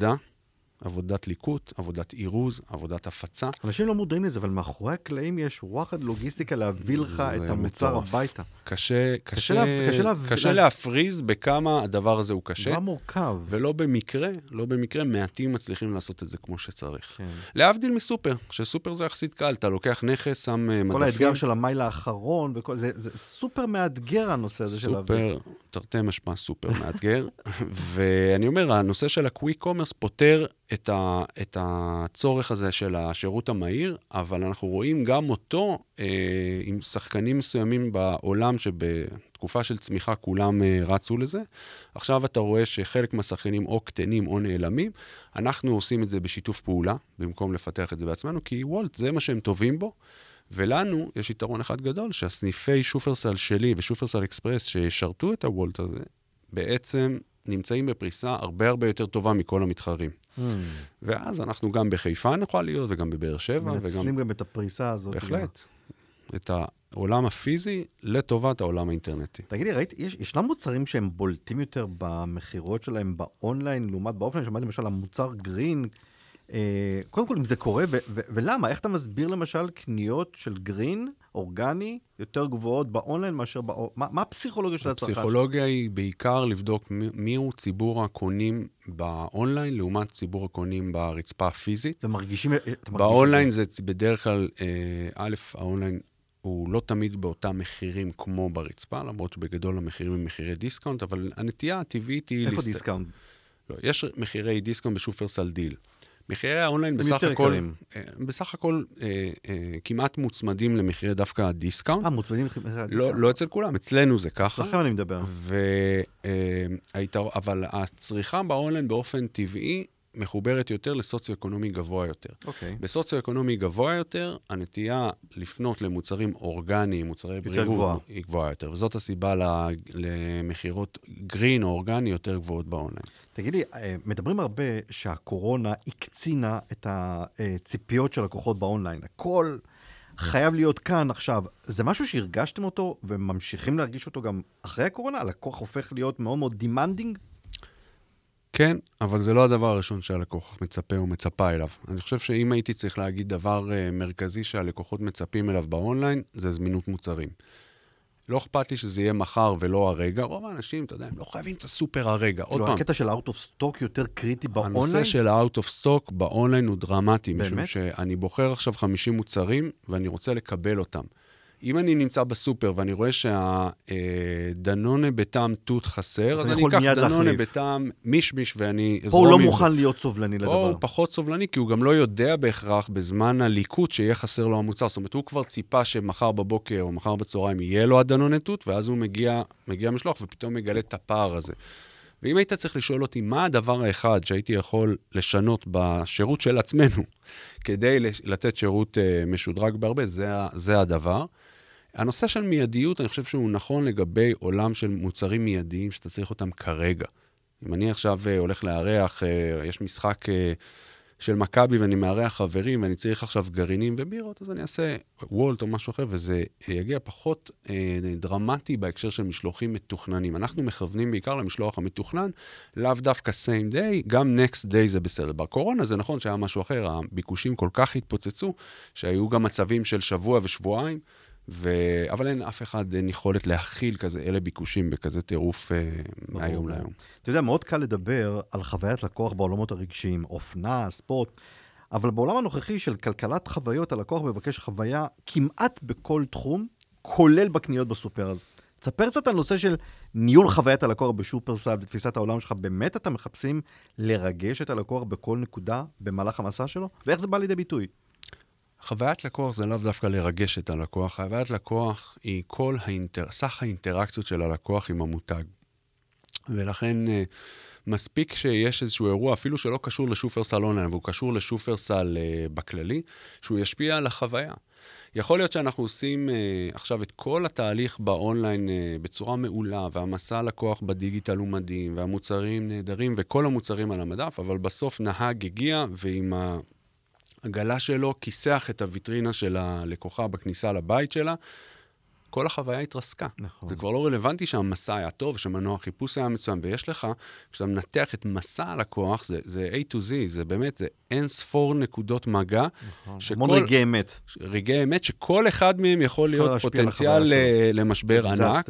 Speaker 2: עבודת ליקוט, עבודת עירוז, עבודת הפצה.
Speaker 1: אנשים לא מודעים לזה, אבל מאחורי הקלעים יש וואחד לוגיסטיקה להביא לך את המוצר הביתה.
Speaker 2: קשה להפריז בכמה הדבר הזה הוא קשה.
Speaker 1: מה מורכב?
Speaker 2: ולא במקרה מעטים מצליחים לעשות את זה כמו שצריך. להבדיל מסופר, שסופר זה יחסית קל, אתה לוקח נכס, שם מדפים.
Speaker 1: כל האתגר של המייל האחרון, זה סופר מאתגר הנושא הזה של
Speaker 2: סופר, תרתי משמע סופר מאתגר. ואני אומר, הנושא של הקוויק קומרס פותר את הצורך הזה של השירות המהיר, אבל אנחנו רואים גם אותו עם שחקנים מסוימים בעולם שבתקופה של צמיחה כולם רצו לזה. עכשיו אתה רואה שחלק מהשחקנים או קטנים או נעלמים, אנחנו עושים את זה בשיתוף פעולה, במקום לפתח את זה בעצמנו, כי וולט זה מה שהם טובים בו, ולנו יש יתרון אחד גדול, שהסניפי שופרסל שלי ושופרסל אקספרס שישרתו את הוולט הזה, בעצם נמצאים בפריסה הרבה הרבה יותר טובה מכל המתחרים. ואז אנחנו גם בחיפה נוכל להיות, וגם בבאר שבע.
Speaker 1: מנצלים גם את הפריסה הזאת.
Speaker 2: בהחלט. את העולם הפיזי לטובת העולם האינטרנטי.
Speaker 1: תגידי, ראית, ישנם מוצרים שהם בולטים יותר במחירות שלהם באונליין, לעומת באופליין, שמעתי למשל המוצר גרין, קודם כל אם זה קורה, ולמה? איך אתה מסביר למשל קניות של גרין, אורגני, יותר גבוהות באונליין מאשר מה הפסיכולוגיה של הצרכן?
Speaker 2: הפסיכולוגיה היא בעיקר לבדוק מיהו ציבור הקונים באונליין, לעומת ציבור הקונים ברצפה הפיזית.
Speaker 1: ומרגישים...
Speaker 2: באונליין זה בדרך כלל, האונליין הוא לא תמיד באותם מחירים כמו ברצפה, למרות שבגדול המחירים הם מחירי דיסקאונט, אבל הנטייה הטבעית היא...
Speaker 1: איפה דיסקאונט?
Speaker 2: לא, יש מחירי דיסקאונט בשופרסל דיל. מחירי האונליין בסך הכל כמעט מוצמדים למחירי דווקא הדיסקאונט.
Speaker 1: מוצמדים למחירי הדיסקאונט.
Speaker 2: לא אצל כולם, אצלנו זה ככה.
Speaker 1: לכם אני מדבר.
Speaker 2: אבל הצריכה באונליין באופן טבעי מחוברת יותר לסוציו-אקונומי גבוה יותר. בסוציו-אקונומי גבוה יותר, הנטייה לפנות למוצרים אורגניים, מוצרי בריאות, היא גבוהה יותר. וזאת הסיבה למחירות גרין או אורגני יותר גבוהות באונליין.
Speaker 1: תגידי, מדברים הרבה שהקורונה הקצינה את הציפיות של לקוחות באונליין. הכל חייב להיות כאן עכשיו. זה משהו שהרגשתם אותו וממשיכים להרגיש אותו גם אחרי הקורונה? הלקוח הופך להיות מאוד מאוד דימנדינג?
Speaker 2: כן, אבל זה לא הדבר הראשון שהלקוח מצפה או מצפה אליו. אני חושב שאם הייתי צריך להגיד דבר מרכזי שהלקוחות מצפים אליו באונליין, זה זמינות מוצרים. לא אכפת לי שזה יהיה מחר ולא הרגע. רוב האנשים, אתה יודע, הם לא חייבים את הסופר הרגע. עוד פעם.
Speaker 1: הקטע של out of stock יותר קריטי באונליין?
Speaker 2: הנושא של out of stock באונליין הוא דרמטי.
Speaker 1: באמת?
Speaker 2: משום שאני בוחר עכשיו 50 מוצרים ואני רוצה לקבל אותם. אם אני נמצא בסופר ואני רואה שהדנונה בטעם תות חסר, אז אני אקח דנונה בטעם מישמיש ואני
Speaker 1: פה הוא לא מוכן להיות סובלני לדבר.
Speaker 2: פה הוא פחות סובלני, כי הוא גם לא יודע בהכרח בזמן הליקוט שיהיה חסר לו המוצר. זאת אומרת, הוא כבר ציפה שמחר בבוקר או מחר בצהריים יהיה לו הדנונה תות, ואז הוא מגיע משלוח ופתאום מגלה את הפער הזה. ואם היית צריך לשאול אותי מה הדבר האחד שהייתי יכול לשנות בשירות של עצמנו, כדי לתת שירות משודרג בהרבה, זה הדבר. הנושא של מיידיות, אני חושב שהוא נכון לגבי עולם של מוצרים מיידיים, שאתה צריך אותם כרגע. אם אני עכשיו הולך לארח, יש משחק של מכבי, ואני מארח חברים, ואני צריך עכשיו גרעינים ובירות, אז אני אעשה וולט או משהו אחר, וזה יגיע פחות דרמטי בהקשר של משלוחים מתוכננים. אנחנו מכוונים בעיקר למשלוח המתוכנן, לאו דווקא same day, גם next day זה בסדר. בקורונה זה נכון שהיה משהו אחר, הביקושים כל כך התפוצצו, שהיו גם מצבים של שבוע ושבועיים, אבל אין אף אחד אין יכולת להכיל כזה, אלה ביקושים בכזה טירוף מהיום להיום.
Speaker 1: אתה יודע, מאוד קל לדבר על חוויית לקוח בעולמות הרגשיים, אופנה, ספורט, אבל בעולם הנוכחי של כלכלת חוויות, הלקוח מבקש חוויה כמעט בכל תחום, כולל בקניות בסופר. אז תספר קצת על נושא של ניהול חוויית הלקוח בשופרסל, בתפיסת העולם שלך, באמת אתם מחפשים לרגש את הלקוח בכל נקודה במהלך המסע שלו? ואיך זה בא לידי ביטוי?
Speaker 2: חוויית לקוח זה לאו דווקא לרגש את הלקוח. חוויית לקוח היא כל סך האינטראקציות של הלקוח עם המותג. ולכן מספיק שיש איזשהו אירוע, אפילו שלא קשור לשופרסל אונליין, והוא קשור לשופרסל בכללי, שהוא ישפיע על החוויה. יכול להיות שאנחנו עושים עכשיו את כל התהליך באונליין בצורה מעולה, והמסע לקוח בדיגיטל הוא מדהים, והמוצרים נהדרים, וכל המוצרים על המדף, אבל בסוף נהג הגיע, ועם העגלה שלו כיסח את הוויטרינה של הלקוחה בכניסה לבית שלה, כל החוויה התרסקה. נכון. זה כבר לא רלוונטי שהמסע היה טוב, שמנוע חיפוש היה מצוין, ויש לך, כשאתה מנתח את מסע הלקוח, זה A to Z, זה באמת, זה אין ספור נקודות מגע.
Speaker 1: נכון. המון רגעי אמת.
Speaker 2: רגעי אמת, שכל אחד מהם יכול להיות פוטנציאל למשבר ענק.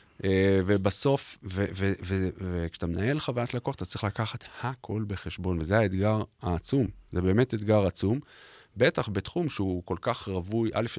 Speaker 2: ובסוף, וכשאתה מנהל חוויית לקוח, אתה צריך לקחת הכל בחשבון, וזה האתגר העצום. זה באמת אתגר עצום. בטח בתחום שהוא כל כך רווי, א',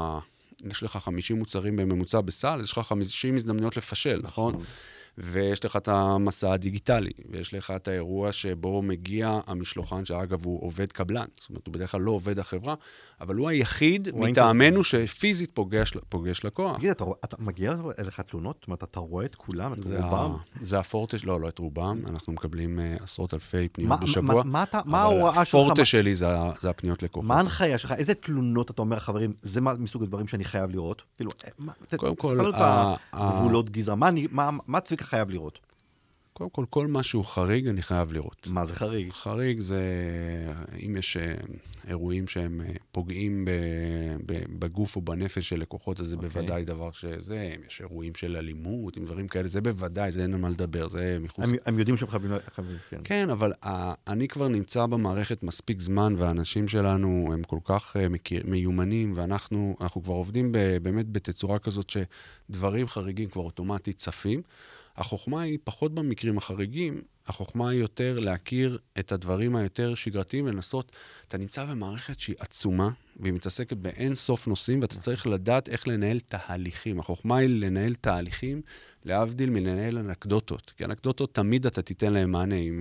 Speaker 2: יש לך 50 מוצרים בממוצע בסל, יש לך 50 הזדמנויות לפשל, נכון? ויש לך את המסע הדיגיטלי, ויש לך את האירוע שבו מגיע המשלוחן, שאגב הוא עובד קבלן, זאת אומרת, הוא בדרך כלל לא עובד החברה, אבל הוא היחיד מטעמנו שפיזית פוגש לקוח.
Speaker 1: תגיד, אתה מגיע אליך תלונות? זאת אומרת, אתה רואה את כולם, את רובם?
Speaker 2: זה הפורטה, לא את רובם, אנחנו מקבלים עשרות אלפי פניות בשבוע.
Speaker 1: מה ההוראה שלך?
Speaker 2: הפורטה שלי זה הפניות לקוחות.
Speaker 1: מה ההנחיה שלך? איזה תלונות אתה אומר, חברים, זה מסוג הדברים שאני חייב לראות? כאילו,
Speaker 2: קודם כל,
Speaker 1: גבולות גזרה, מה צביקה חייב לראות?
Speaker 2: קודם כל, כל משהו חריג אני חייב לראות.
Speaker 1: מה זה חריג?
Speaker 2: חריג זה, אם יש אירועים שהם פוגעים בגוף או בנפש של לקוחות, אז זה בוודאי דבר שזה, אם יש אירועים של אלימות, עם דברים כאלה, זה בוודאי, זה אין על מה לדבר, זה מחוץ.
Speaker 1: הם יודעים שהם חייבים, כן.
Speaker 2: כן, אבל אני כבר נמצא במערכת מספיק זמן, והאנשים שלנו הם כל כך מיומנים, ואנחנו כבר עובדים באמת בתצורה כזאת שדברים חריגים כבר אוטומטית צפים. החוכמה היא פחות במקרים החריגים, החוכמה היא יותר להכיר את הדברים היותר שגרתיים, ולנסות, אתה נמצא במערכת שהיא עצומה, והיא מתעסקת באין סוף נושאים, ואתה צריך לדעת איך לנהל תהליכים. החוכמה היא לנהל תהליכים, להבדיל מלנהל אנקדוטות, כי אנקדוטות תמיד אתה תיתן להם מענה. אם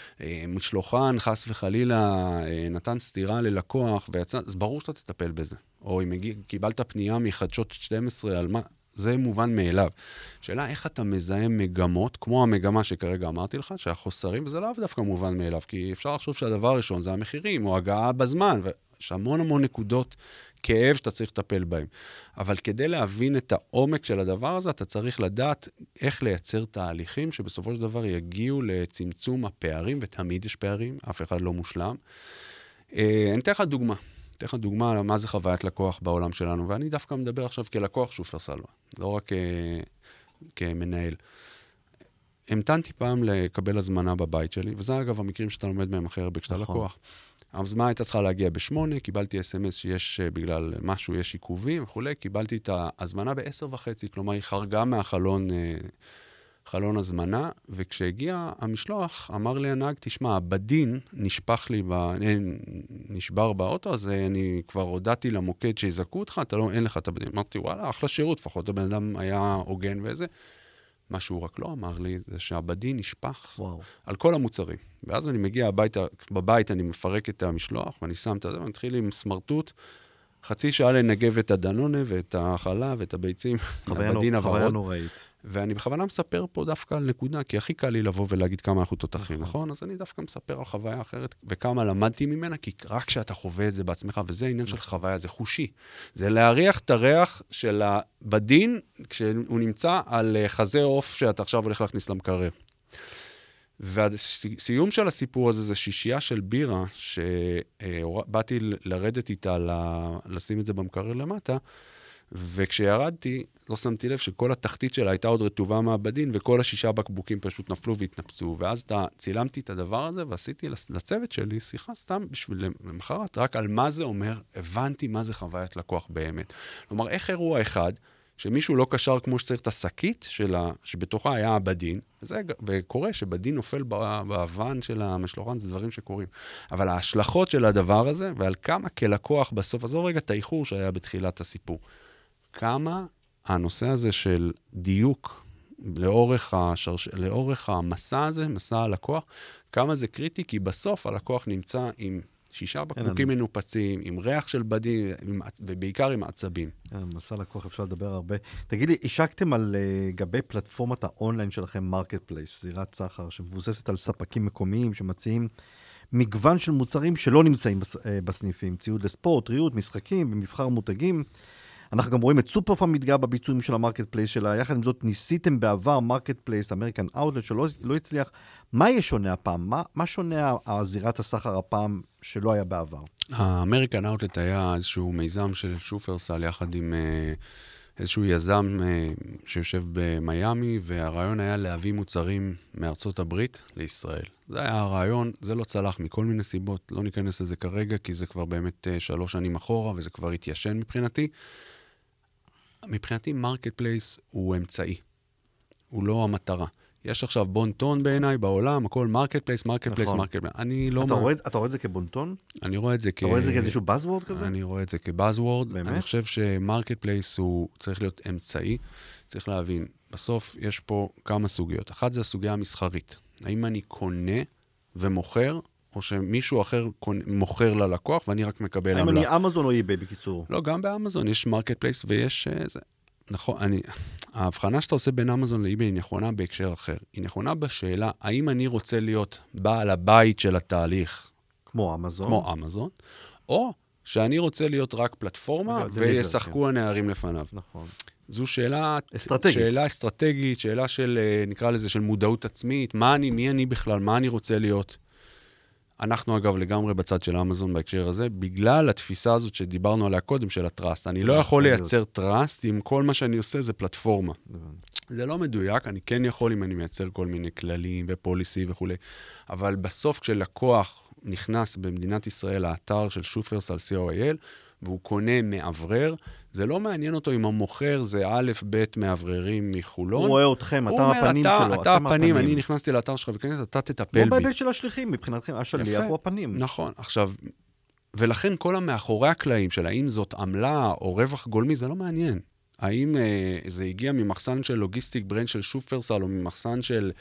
Speaker 2: משלוחן, חס וחלילה, נתן סתירה ללקוח, אז ברור שאתה תטפל בזה. או אם קיבלת פנייה מחדשות 12 על מה, זה מובן מאליו. שאלה איך אתה מזהה מגמות, כמו המגמה שכרגע אמרתי לך, שהחוסרים, וזה לא דווקא מובן מאליו, כי אפשר לחשוב שהדבר הראשון זה המחירים, או הגעה בזמן, ויש המון נקודות כאב שאתה צריך לטפל בהם. אבל כדי להבין את העומק של הדבר הזה, אתה צריך לדעת איך לייצר תהליכים, שבסופו של דבר יגיעו לצמצום הפערים, ותמיד יש פערים, אף אחד לא מושלם. אני אתן לך דוגמה על מה זה חוויית לקוח בעולם שלנו, ואני דווקא מדבר עכשיו כלקוח שופרסל, לא רק כמנהל. המתנתי פעם לקבל הזמנה בבית שלי, וזה אגב המקרים שאתה לומד מהם אחר כשאתה לקוח. ההזמנה הייתה צריכה להגיע ב8, קיבלתי SMS שיש בגלל משהו, יש עיכובים וכולי, קיבלתי את ההזמנה ב10:30, כלומר היא חרגה מהחלון הזמנה, וכשהגיע המשלוח, אמר לי הנהג, תשמע, הבדין נשבר באוטו, אז אני כבר הודעתי למוקד שיזכו אותך, אין לך את הבדין. אמרתי, וואלה, אחלה שירות, לפחות הבן אדם היה הוגן וזה. מה שהוא רק לא אמר לי, זה שהבדין נשפך על כל המוצרים. ואז אני מגיע בבית אני מפרק את המשלוח, ואני שם את זה, ואני מתחיל עם סמרטוט, חצי שעה לנגב את הדנונה, ואת החלב, ואת הביצים,
Speaker 1: חוויה נוראית.
Speaker 2: ואני בכוונה מספר פה דווקא על נקודה, כי הכי קל לי לבוא ולהגיד כמה אנחנו תותחים, נכון? אז אני דווקא מספר על חוויה אחרת, וכמה למדתי ממנה, כי רק כשאתה חווה את זה בעצמך, וזה העניין של חוויה, זה חושי. זה להריח את הריח של הבדין, כשהוא נמצא על חזה עוף שאתה עכשיו הולך להכניס למקרר. והסיום של הסיפור הזה זה שישייה של בירה, שבאתי לרדת איתה, לשים את זה במקרר למטה, וכשירדתי, לא שמתי לב שכל התחתית שלה הייתה עוד רטובה מהבדין, וכל 6 בקבוקים פשוט נפלו והתנפצו. ואז צילמתי את הדבר הזה, ועשיתי לצוות שלי שיחה סתם בשביל למחרת, רק על מה זה אומר, הבנתי מה זה חוויית לקוח באמת. כלומר, איך אירוע אחד, שמישהו לא קשר כמו שצריך את השקית שלה, שבתוכה היה הבדין, וקורה שבדין נופל באבן של המשלוחן, זה דברים שקורים. אבל ההשלכות של הדבר הזה, ועל כמה כלקוח בסוף, אז רגע את האיחור שהיה בתחילת הסיפור. כמה הנושא הזה של דיוק לאורך המסע הזה, מסע הלקוח, כמה זה קריטי, כי בסוף הלקוח נמצא עם 6 בקבוקים מנופצים, עם ריח של בדים, ובעיקר עם עצבים.
Speaker 1: מסע לקוח אפשר לדבר הרבה. תגיד לי, השקתם על גבי פלטפורמת האונליין שלכם, מרקט פלייס, זירת סחר, שמבוססת על ספקים מקומיים שמציעים מגוון של מוצרים שלא נמצאים בסניפים, ציוד לספורט, ריהוט, משחקים, במבחר מותגים. אנחנו גם רואים את סופרפארם מתגאה בביצועים של המרקט פלייס שלה. יחד עם זאת, ניסיתם בעבר מרקט פלייס, אמריקן אאוטלט, שלא הצליח. מה יהיה שונה הפעם? מה שונה זירת הסחר הפעם שלא היה בעבר?
Speaker 2: האמריקן אאוטלט היה איזשהו מיזם של שופרסל, יחד עם איזשהו יזם שיושב במיימי, והרעיון היה להביא מוצרים מארצות הברית לישראל. זה היה הרעיון, זה לא צלח מכל מיני סיבות, לא ניכנס לזה כרגע, כי זה כבר באמת 3 שנים אחורה, וזה כבר התיישן מבחינתי. מבחינתי, מרקט פלייס הוא אמצעי, הוא לא המטרה. יש עכשיו בונטון בעיניי בעולם, הכל מרקט פלייס, מרקט פלייס, מרקט פלייס. אני לא...
Speaker 1: אתה רואה את זה כבונטון?
Speaker 2: אני רואה את זה
Speaker 1: אתה רואה את זה כאיזשהו buzzword כזה?
Speaker 2: אני רואה את זה כבאזוורד.
Speaker 1: באמת?
Speaker 2: אני חושב שמרקט פלייס הוא צריך להיות אמצעי. צריך להבין, בסוף יש פה כמה סוגיות. אחת זה הסוגיה המסחרית. האם אני קונה ומוכר, או שמישהו אחר מוכר ללקוח, ואני רק מקבל עמלה.
Speaker 1: האם אני אמזון או איביי בקיצור?
Speaker 2: לא, גם באמזון יש מרקט פלייס ויש... נכון, ההבחנה שאתה עושה בין אמזון לאיביי היא נכונה בהקשר אחר. היא נכונה בשאלה, האם אני רוצה להיות בעל הבית של התהליך,
Speaker 1: כמו אמזון,
Speaker 2: או שאני רוצה להיות רק פלטפורמה, וישחקו הנערים לפניו.
Speaker 1: נכון.
Speaker 2: זו שאלה
Speaker 1: אסטרטגית,
Speaker 2: שאלה של, נקרא לזה, של מודעות עצמית, מי אני בכלל, מה אני רוצה להיות. אנחנו אגב לגמרי בצד של אמזון בהקשר הזה, בגלל התפיסה הזאת שדיברנו עליה קודם, של הטראסט. אני לא יכול לייצר טראסט אם כל מה שאני עושה זה פלטפורמה. זה לא מדויק, אני כן יכול אם אני מייצר כל מיני כללים ופוליסי וכו'. אבל בסוף כשלקוח נכנס במדינת ישראל לאתר של שופרסל co.il, והוא קונה מעברר, זה לא מעניין אותו אם המוכר זה א' ב' מעבררים מחולון.
Speaker 1: הוא רואה אתכם, אתה הפנים שלו.
Speaker 2: אתה הפנים, אני נכנסתי לאתר שלך וכנס, אתה תטפל בי.
Speaker 1: כמו בהיבט של השליחים, מבחינתכם, השליח הוא הפנים.
Speaker 2: נכון, עכשיו, ולכן כל המאחורי הקלעים של האם זאת עמלה או רווח גולמי, זה לא מעניין. האם זה הגיע ממחסן של לוגיסטיק ברנד של שופרסל, או ממחסן של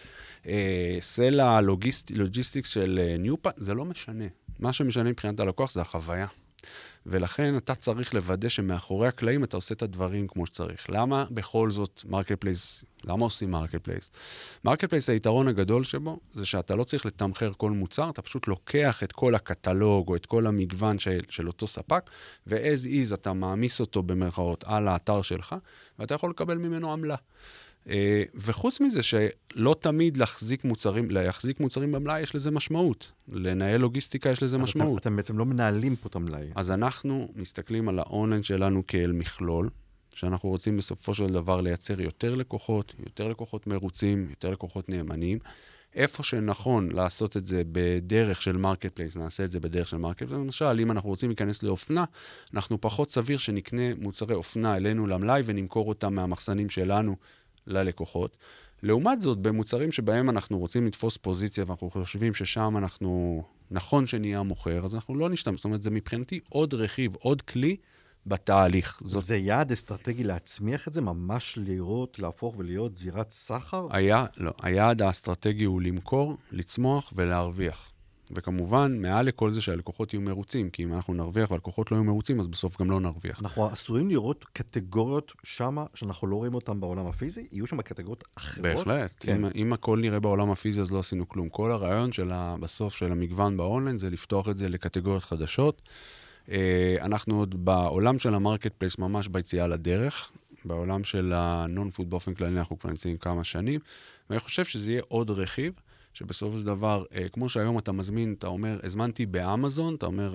Speaker 2: סלע לוגיסטיקס של ניופה, זה לא משנה. מה שמשנה מבחינת הלקוח זה החוויה. ולכן אתה צריך לוודא שמאחורי הקלעים אתה עושה את הדברים כמו שצריך. למה בכל זאת מרקט פלייס? למה עושים מרקט פלייס? מרקט פלייס, היתרון הגדול שבו, זה שאתה לא צריך לתמחר כל מוצר, אתה פשוט לוקח את כל הקטלוג או את כל המגוון של אותו ספק, ו-as is אתה מעמיס אותו במרכאות על האתר שלך, ואתה יכול לקבל ממנו עמלה. וחוץ מזה שלא תמיד להחזיק מוצרים במלאי יש לזה משמעות. לנהל לוגיסטיקה יש לזה משמעות.
Speaker 1: אתם בעצם לא מנהלים פה את המלאי.
Speaker 2: אז אנחנו מסתכלים על האונליין שלנו כאל מכלול, שאנחנו רוצים בסופו של דבר לייצר יותר לקוחות מרוצים, יותר לקוחות נאמנים. איפה שנכון לעשות את זה בדרך של מרקט פלייס, נעשה את זה בדרך של מרקט פלייס. למשל, אם אנחנו רוצים להיכנס לאופנה, אנחנו פחות סביר שנקנה מוצרי אופנה אלינו למלאי ונמכור אותם מהמחסנים שלנו ללקוחות. לעומת זאת, במוצרים שבהם אנחנו רוצים לתפוס פוזיציה, ואנחנו חושבים ששם אנחנו נכון שנהיה מוכר, אז אנחנו לא נשתמש. זאת אומרת, זה מבחינתי עוד רכיב, עוד כלי בתהליך.
Speaker 1: זה יעד אסטרטגי להצמיח את זה, ממש להפוך ולהיות זירת סחר?
Speaker 2: היעד האסטרטגי הוא למכור, לצמוח ולהרוויח. וכמובן, מעל לכל זה שהלקוחות יהיו מרוצים, כי אם אנחנו נרוויח והלקוחות לא יהיו מרוצים, אז בסוף גם לא נרוויח.
Speaker 1: אנחנו עשויים לראות קטגוריות שמה, שאנחנו לא רואים אותן בעולם הפיזי, יהיו שם קטגוריות אחרות?
Speaker 2: בהחלט. כן. אם הכל נראה בעולם הפיזי, אז לא עשינו כלום. כל הרעיון בסוף של המגוון באונליין, זה לפתוח את זה לקטגוריות חדשות. אנחנו עוד בעולם של המרקט פלייס, ממש ביציאה לדרך, בעולם של הנון-פוד באופן כללי, אנחנו כבר נמצאים כמה שנים, ואני חושב שזה יהיה עוד רכיב, שבסופו של דבר, כמו שהיום אתה מזמין, אתה אומר, הזמנתי באמזון, אתה אומר,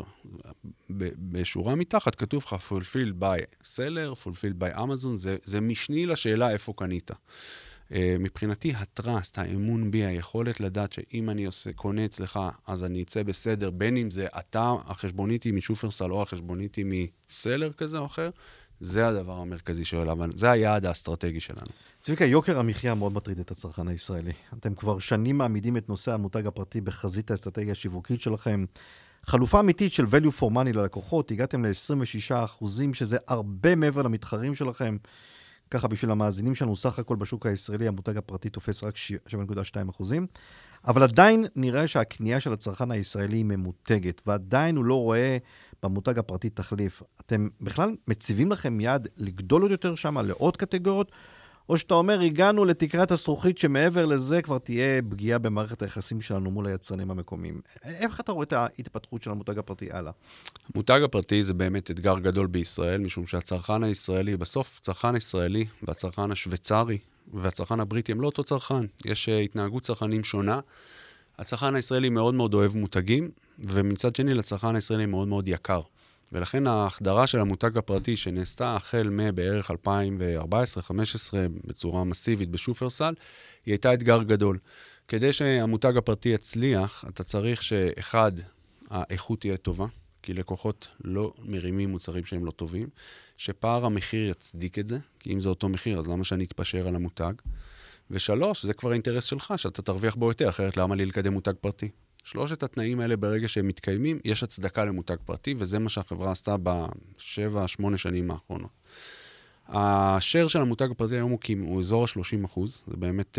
Speaker 2: בשורה מתחת, כתוב לך, fulfilled by seller, fulfilled by Amazon, זה משני לשאלה איפה קנית. מבחינתי, הטראסט, האמון בי, היכולת לדעת שאם אני קונה אצלך, אז אני אצא בסדר, בין אם זה אתה, החשבוניתי משופרסל, או החשבוניתי מסלר כזה או אחר, זה הדבר המרכזי שלו, אבל זה היעד האסטרטגי שלנו.
Speaker 1: צביקה, יוקר המחיה מאוד מטריד את הצרכן הישראלי. אתם כבר שנים מעמידים את נושא המותג הפרטי בחזית האסטרטגיה השיווקית שלכם. חלופה אמיתית של value for money ללקוחות, הגעתם ל-26%, שזה הרבה מעבר למתחרים שלכם. ככה בשביל המאזינים שלנו, סך הכל בשוק הישראלי, המותג הפרטי תופס רק 7.2%. אבל עדיין נראה שהקנייה של הצרכן הישראלי היא ממותגת, ועדיין הוא לא רואה במותג הפרטי תחליף. אתם בכלל מציבים לכם יד לגדול עוד יותר שם, לעוד קטגוריות, או שאתה אומר, הגענו לתקרת הזכוכית שמעבר לזה כבר תהיה פגיעה במערכת היחסים שלנו מול היצרנים המקומיים. איך אתה רואה את ההתפתחות של המותג הפרטי הלאה?
Speaker 2: המותג הפרטי זה באמת אתגר גדול בישראל, משום שהצרכן הישראלי, בסוף צרכן ישראלי והצרכן השוויצרי והצרכן הבריטי הם לא אותו צרכן. יש התנהגות צרכנים שונה. הצרכן הישראלי מאוד מאוד אוהב מותגים, ומצד שני לצרכן הישראלי מאוד מאוד יקר. ולכן ההחדרה של המותג הפרטי שנעשתה החל מבערך 2014-2015 בצורה מסיבית בשופרסל, היא הייתה אתגר גדול. כדי שהמותג הפרטי יצליח, אתה צריך שאחד, האיכות תהיה טובה, כי לקוחות לא מרימים מוצרים שהם לא טובים, שפער המחיר יצדיק את זה, כי אם זה אותו מחיר, אז למה שאני אתפשר על המותג? ושלוש, זה כבר האינטרס שלך, שאתה תרוויח בו יותר, אחרת למה לי לקדם מותג פרטי? שלושת התנאים האלה ברגע שהם מתקיימים, יש הצדקה למותג פרטי, וזה מה שהחברה עשתה ב7-8 שנים האחרונות. השאר של המותג הפרטי היום הוא אזור ה-30%, זה באמת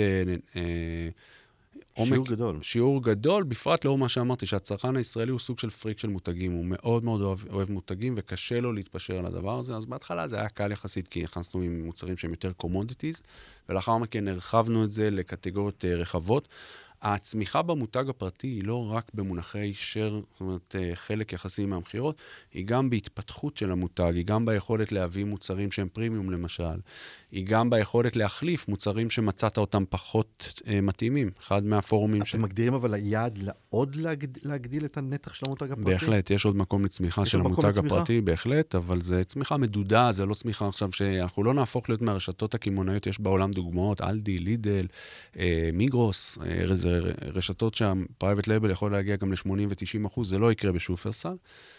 Speaker 1: שיעור גדול.
Speaker 2: שיעור גדול, בפרט לאור מה שאמרתי, שהצרכן הישראלי הוא סוג של פריק של מותגים, הוא מאוד מאוד אוהב מותגים, וקשה לו להתפשר על הדבר הזה, אז בהתחלה זה היה קל יחסית, כי נכנסנו עם מוצרים שהם יותר commodities, ולאחר מכן הרחבנו את זה לקטגוריות רחבות. הצמיחה במותג הפרטי היא לא רק במונחי שר, זאת אומרת, חלק יחסי מהמחירות, היא גם בהתפתחות של המותג, היא גם ביכולת להביא מוצרים שהם פרימיום למשל, היא גם ביכולת להחליף מוצרים שמצאת אותם פחות מתאימים. אחד מהפורומים
Speaker 1: אתם מגדירים אבל היעד לעוד להגדיל את הנתח של המותג הפרטי?
Speaker 2: בהחלט, יש עוד מקום לצמיחה של המותג הפרטי, בהחלט, אבל זה צמיחה מדודה, זה לא צמיחה עכשיו שאנחנו לא נהפוך להיות מהרשתות הקמעונאיות, יש בעולם דוגמאות, אלדי, לידל, מיגרוס, רשתות שהפרייבט לייבל יכול להגיע גם ל-80 ו-90%, זה לא יקרה בשופרסל.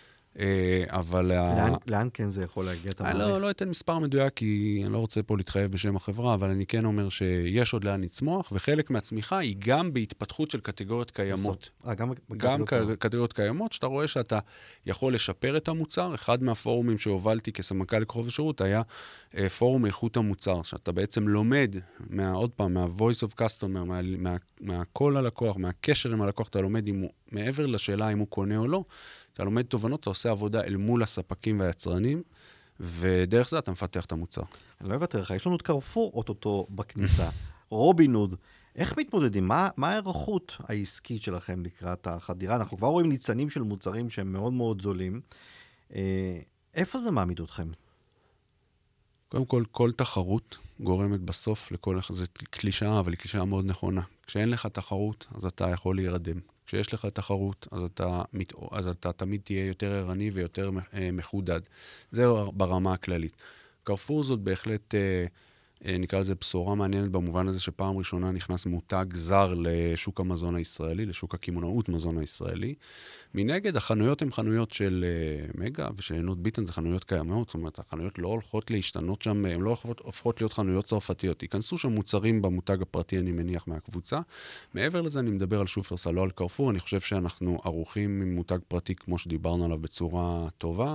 Speaker 2: אבל...
Speaker 1: לאן כן זה יכול להגיע?
Speaker 2: אני לא אתן מספר מדויק, כי אני לא רוצה פה להתחייב בשם החברה, אבל אני כן אומר שיש עוד לאן לצמוח, וחלק מהצמיחה היא גם בהתפתחות של קטגוריות קיימות. גם קטגוריות קיימות, שאתה רואה שאתה יכול לשפר את המוצר. אחד מהפורומים שהובלתי כסמנכ"ל לקוחות ושירות היה פורום איכות המוצר, שאתה בעצם לומד, עוד פעם, מה-voice of customer, מהקול הלקוח, מהקשר עם הלקוח, אתה לומד מעבר לשאלה אם הוא קונה או לא, אתה לומד תובנות, אתה עושה עבודה אל מול הספקים והיצרנים, ודרך זה אתה מפתח את המוצר.
Speaker 1: אני לא אוותר לך, יש לנו את קרפור אוטוטו בכניסה, רובינוד. איך מתמודדים? מה הערכות העסקית שלכם לקראת החדירה? אנחנו כבר רואים ניצנים של מוצרים שהם מאוד מאוד זולים. איפה זה מעמיד אתכם?
Speaker 2: קודם כל, כל תחרות גורמת בסוף לכל אחד, זה קלישאה, אבל היא קלישאה מאוד נכונה. כשאין לך תחרות, אז אתה יכול להירדם. כשיש לך תחרות, אז אתה תמיד תהיה יותר ערני ויותר מחודד. זה ברמה הכללית. קרפור זאת בהחלט, נקרא לזה בשורה מעניינת במובן הזה שפעם ראשונה נכנס מותג זר לשוק המזון הישראלי, לשוק הקמעונאות מזון הישראלי. מנגד, החנויות הן חנויות של מגה ושל עינות ביטן, זה חנויות קיימות, זאת אומרת, החנויות לא הולכות להשתנות שם, הן לא הופכות להיות חנויות צרפתיות. ייכנסו שם מוצרים במותג הפרטי, אני מניח, מהקבוצה. מעבר לזה, אני מדבר על שופרסל, לא על קרפור. אני חושב שאנחנו ערוכים עם מותג פרטי, כמו שדיברנו עליו, בצורה טובה.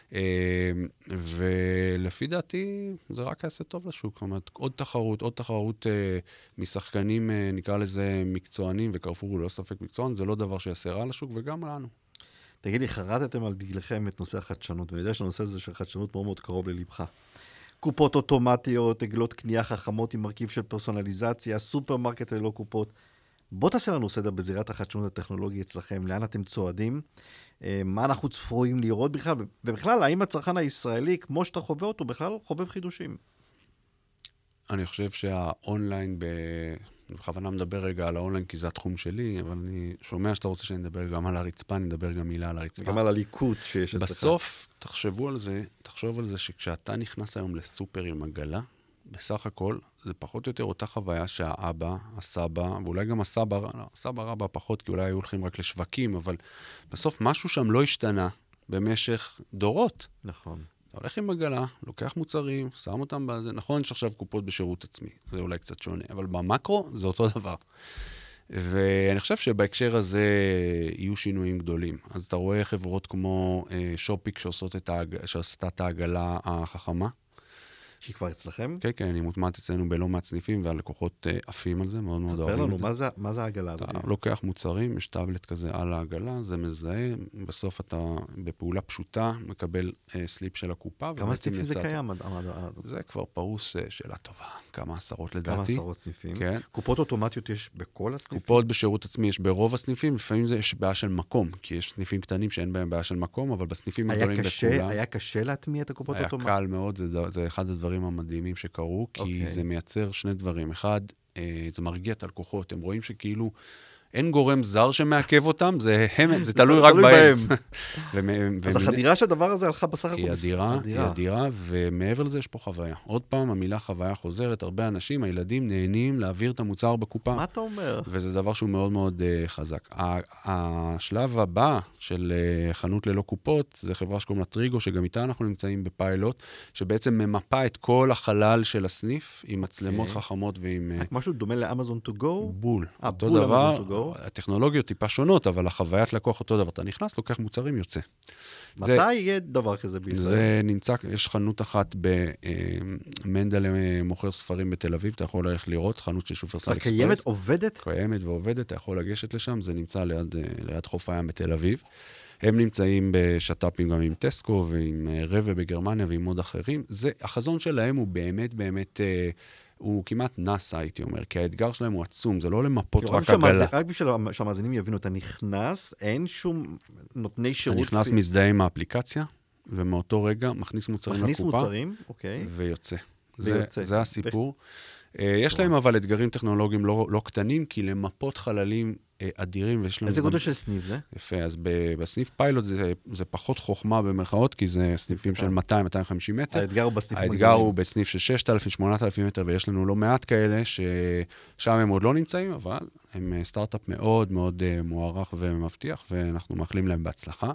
Speaker 2: ולפי דעתי, זה רק יעשה טוב לשוק. זאת אומרת, עוד תחרות משחקנים, נקרא לזה מקצוענים, וקרפור הוא לא ספק מקצוען, זה לא דבר שיעשה רע לשוק, וגם לנו.
Speaker 1: תגיד לי, חרטתם על דגלכם את נושא החדשנות, ואני יודע שהנושא הזה של חדשנות מאוד מאוד קרוב ללבך. קופות אוטומטיות, עגלות קנייה חכמות עם מרכיב של פרסונליזציה, סופרמרקט ללא קופות. בוא תעשה לנו סדר בזירת החדשנות הטכנולוגי אצלכם, לאן אתם צועדים, מה אנחנו צפויים לראות בכלל, ובכלל, האם הצרכן הישראלי, כמו שאתה חווה אותו, בכלל חובב חידושים?
Speaker 2: אני חושב שהאונליין, אני בכוונה מדבר רגע על האונליין, כי זה התחום שלי, אבל אני שומע שאתה רוצה שאני אדבר גם על הרצפה, אני אדבר גם מילה על הרצפה.
Speaker 1: גם על הליקוט שיש אצלך.
Speaker 2: בסוף, תחשוב על זה שכשאתה נכנס היום לסופר עם עגלה, בסך הכל, זה פחות או יותר אותה חוויה שהאבא, הסבא, ואולי גם הסבא רבא פחות, כי אולי היו הולכים רק לשווקים, אבל בסוף משהו שם לא השתנה במשך דורות.
Speaker 1: נכון.
Speaker 2: אתה הולך עם עגלה, לוקח מוצרים, שם אותם בזה. נכון, יש עכשיו קופות בשירות עצמי, זה אולי קצת שונה, אבל במקרו זה אותו דבר. ואני חושב שבהקשר הזה יהיו שינויים גדולים. אז אתה רואה חברות כמו שופיק שעושה את העגלה החכמה,
Speaker 1: שהיא כבר אצלכם?
Speaker 2: כן, כן, היא מוטמעת אצלנו בלא מעט סניפים, והלקוחות עפים על זה, מאוד מאוד אוהבים את זה.
Speaker 1: ספר לנו, מה זה העגלה הזאת?
Speaker 2: אתה לוקח מוצרים, יש טאבלט כזה על העגלה, זה מזהה, בסוף אתה בפעולה פשוטה מקבל סליפ של הקופה.
Speaker 1: כמה סניפים זה קיים?
Speaker 2: זה כבר פרוס שאלה טובה, כמה עשרות לדעתי.
Speaker 1: כמה עשרות סניפים.
Speaker 2: כן.
Speaker 1: קופות אוטומטיות יש בכל הסניפים?
Speaker 2: קופות בשירות עצמי יש ברוב הסניפים, לפעמים יש בעיה של מקום, כי יש סניפים קטנים שאין בהם בעיה של מקום, אבל בסניפים הגדולים בכולם...
Speaker 1: היה קשה להטמיע את הקופות אוטומטיות?
Speaker 2: היה קל מאוד, זה אחד הדברים המדהימים שקרו, כי זה מייצר שני דברים. אחד, זה מרגיע את הלקוחות, הם רואים שכאילו אין גורם זר שמעכב אותם, זה תלוי רק בהם.
Speaker 1: אז החדירה של הדבר הזה הלכה בסך הכל...
Speaker 2: היא אדירה, ומעבר לזה יש פה חוויה. עוד פעם, המילה חוויה חוזרת, הרבה אנשים, הילדים נהנים להעביר את המוצר בקופה.
Speaker 1: מה אתה אומר?
Speaker 2: וזה דבר שהוא מאוד מאוד חזק. השלב הבא של חנות ללא קופות, זה חברה שקוראים לה טריגו, שגם איתה אנחנו נמצאים בפיילוט, שבעצם ממפה את כל החלל של הסניף, עם מצלמות חכמות ועם...
Speaker 1: משהו דומה לאמזון טו גו?
Speaker 2: בול. אותו דבר, הטכנולוגיות טיפה שונות, אבל החוויית לקוח אותו דבר. אתה נכנס, לוקח מוצרים, יוצא.
Speaker 1: מתי יהיה דבר כזה בישראל?
Speaker 2: זה נמצא, יש חנות אחת במנדל מוכר ספרים בתל אביב, אתה יכול ללכת לראות, חנות של שופרסל אקספרס.
Speaker 1: קיימת, עובדת?
Speaker 2: קיימת ועובדת, אתה יכול לגשת לשם, זה נמצא ליד חוף הים בתל אביב. הם נמצאים בשטאפים גם עם טסקו ועם רבע בגרמניה ועם עוד אחרים. החזון שלהם הוא באמת, באמת, הוא כמעט נאסא, הייתי אומר, כי האתגר שלהם הוא עצום, זה לא למפות רק עגלה.
Speaker 1: רק בשביל שהמאזינים יבינו, אתה נכנס, אין שום נותני שירות...
Speaker 2: אתה נכנס מזדהה עם האפליקציה, ומאותו רגע מכניס מוצרים לקופה.
Speaker 1: מכניס מוצרים, אוקיי.
Speaker 2: ויוצא. זה הסיפור. יש להם אבל אתגרים טכנולוגיים לא קטנים, כי למפות חללים אדירים,
Speaker 1: איזה גודל של סניף זה?
Speaker 2: יפה, אז בסניף פיילוט זה פחות חוכמה במרכאות, כי זה סניפים של 200-250 מטר.
Speaker 1: האתגר הוא בסניפים
Speaker 2: האתגר הוא בסניף של 6,000-8,000 מטר, ויש לנו לא מעט כאלה ששם הם עוד לא נמצאים, אבל הם סטארט-אפ מאוד מאוד מוערך ומבטיח, ואנחנו מאחלים להם בהצלחה.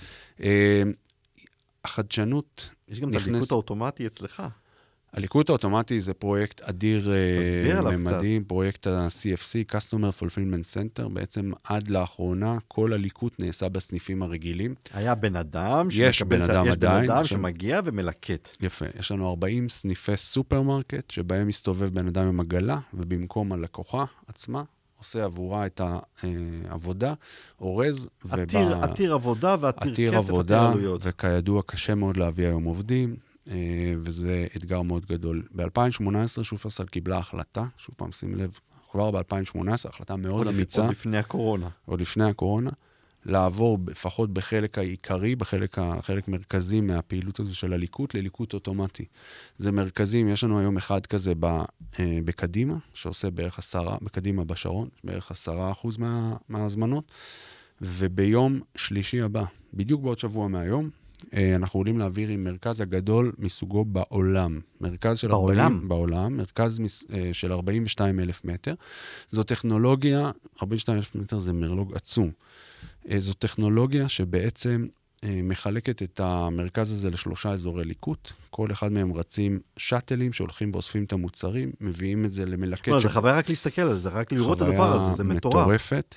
Speaker 2: החדשנות...
Speaker 1: יש גם את הליקוט האוטומטי אצלך.
Speaker 2: הליקוט האוטומטי זה פרויקט אדיר ממדים, פרויקט ה-CFC, Customer Fulfillment Center, בעצם עד לאחרונה כל הליקוט נעשה בסניפים הרגילים.
Speaker 1: היה בן אדם שמגיע ומלקט.
Speaker 2: יפה, יש לנו 40 סניפי סופרמרקט, שבהם מסתובב בן אדם עם עגלה, ובמקום הלקוחה עצמה, עושה עבורה את העבודה, אורז,
Speaker 1: עתיר עבודה ועתיר כסף, עתיר עלויות.
Speaker 2: וכידוע קשה מאוד להביא היום עובדים, וזה אתגר מאוד גדול. ב-2018 שופרסל קיבלה החלטה, שוב פעם שים לב, כבר ב-2018, החלטה מאוד אמיצה.
Speaker 1: עוד לפני הקורונה.
Speaker 2: עוד לפני הקורונה, לעבור לפחות בחלק העיקרי, חלק מרכזי מהפעילות הזו של הליקוט, לליקוט אוטומטי. זה מרכזים, יש לנו היום אחד כזה בקדימה, שעושה בערך 10%, בקדימה בשרון, בערך 10% מההזמנות, וביום שלישי הבא, בדיוק בעוד שבוע מהיום, אנחנו עולים להעביר עם מרכז הגדול מסוגו בעולם. מרכז של 40, בעולם, מרכז של 42,000 מטר. זו טכנולוגיה, 42,000 מטר זה מרלוג עצום. זו טכנולוגיה שבעצם מחלקת את המרכז הזה לשלושה אזורי ליקוט. כל אחד מהם רצים שטלים שהולכים ואוספים את המוצרים, מביאים את זה למלקט.
Speaker 1: זה חוויה רק להסתכל על זה, רק לראות את הדבר הזה, זה מטורף.
Speaker 2: חוויה מטורפת.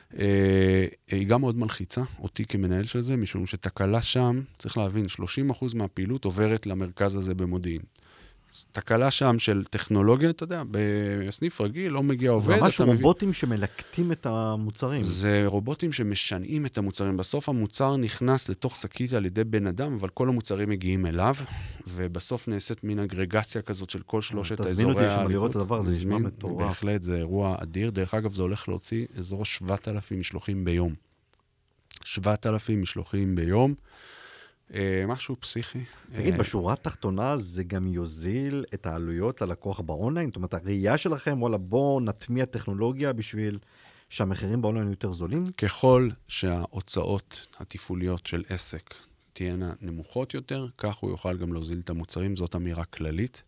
Speaker 2: היא גם מאוד מלחיצה, אותי כמנהל של זה, משום שתקלה שם, צריך להבין, 30% מהפעילות עוברת למרכז הזה במודיעין. תקלה שם של טכנולוגיה, אתה יודע, בסניף רגיל לא מגיע עובד.
Speaker 1: זה ממש רובוטים שמלקטים את המוצרים.
Speaker 2: זה רובוטים שמשנעים את המוצרים. בסוף המוצר נכנס לתוך שקית על ידי בן אדם, אבל כל המוצרים מגיעים אליו, ובסוף נעשית מין אגרגציה כזאת של כל שלושת האזורי.
Speaker 1: תזמין אותי שם לראות את הדבר, זה נשמע מטורף.
Speaker 2: בהחלט, זה אירוע אדיר. דרך אגב, זה הולך להוציא אזור 7,000 משלוחים ביום. 7,000 משלוחים ביום. משהו פסיכי.
Speaker 1: תגיד, בשורה התחתונה זה גם יוזיל את העלויות ללקוח באונליין? זאת אומרת, הראייה שלכם, וואלה, בואו נטמיע טכנולוגיה בשביל שהמחירים באונליין יותר זולים?
Speaker 2: ככל שההוצאות התפעוליות של עסק תהיינה נמוכות יותר, כך הוא יוכל גם להוזיל את המוצרים, זאת אמירה כללית.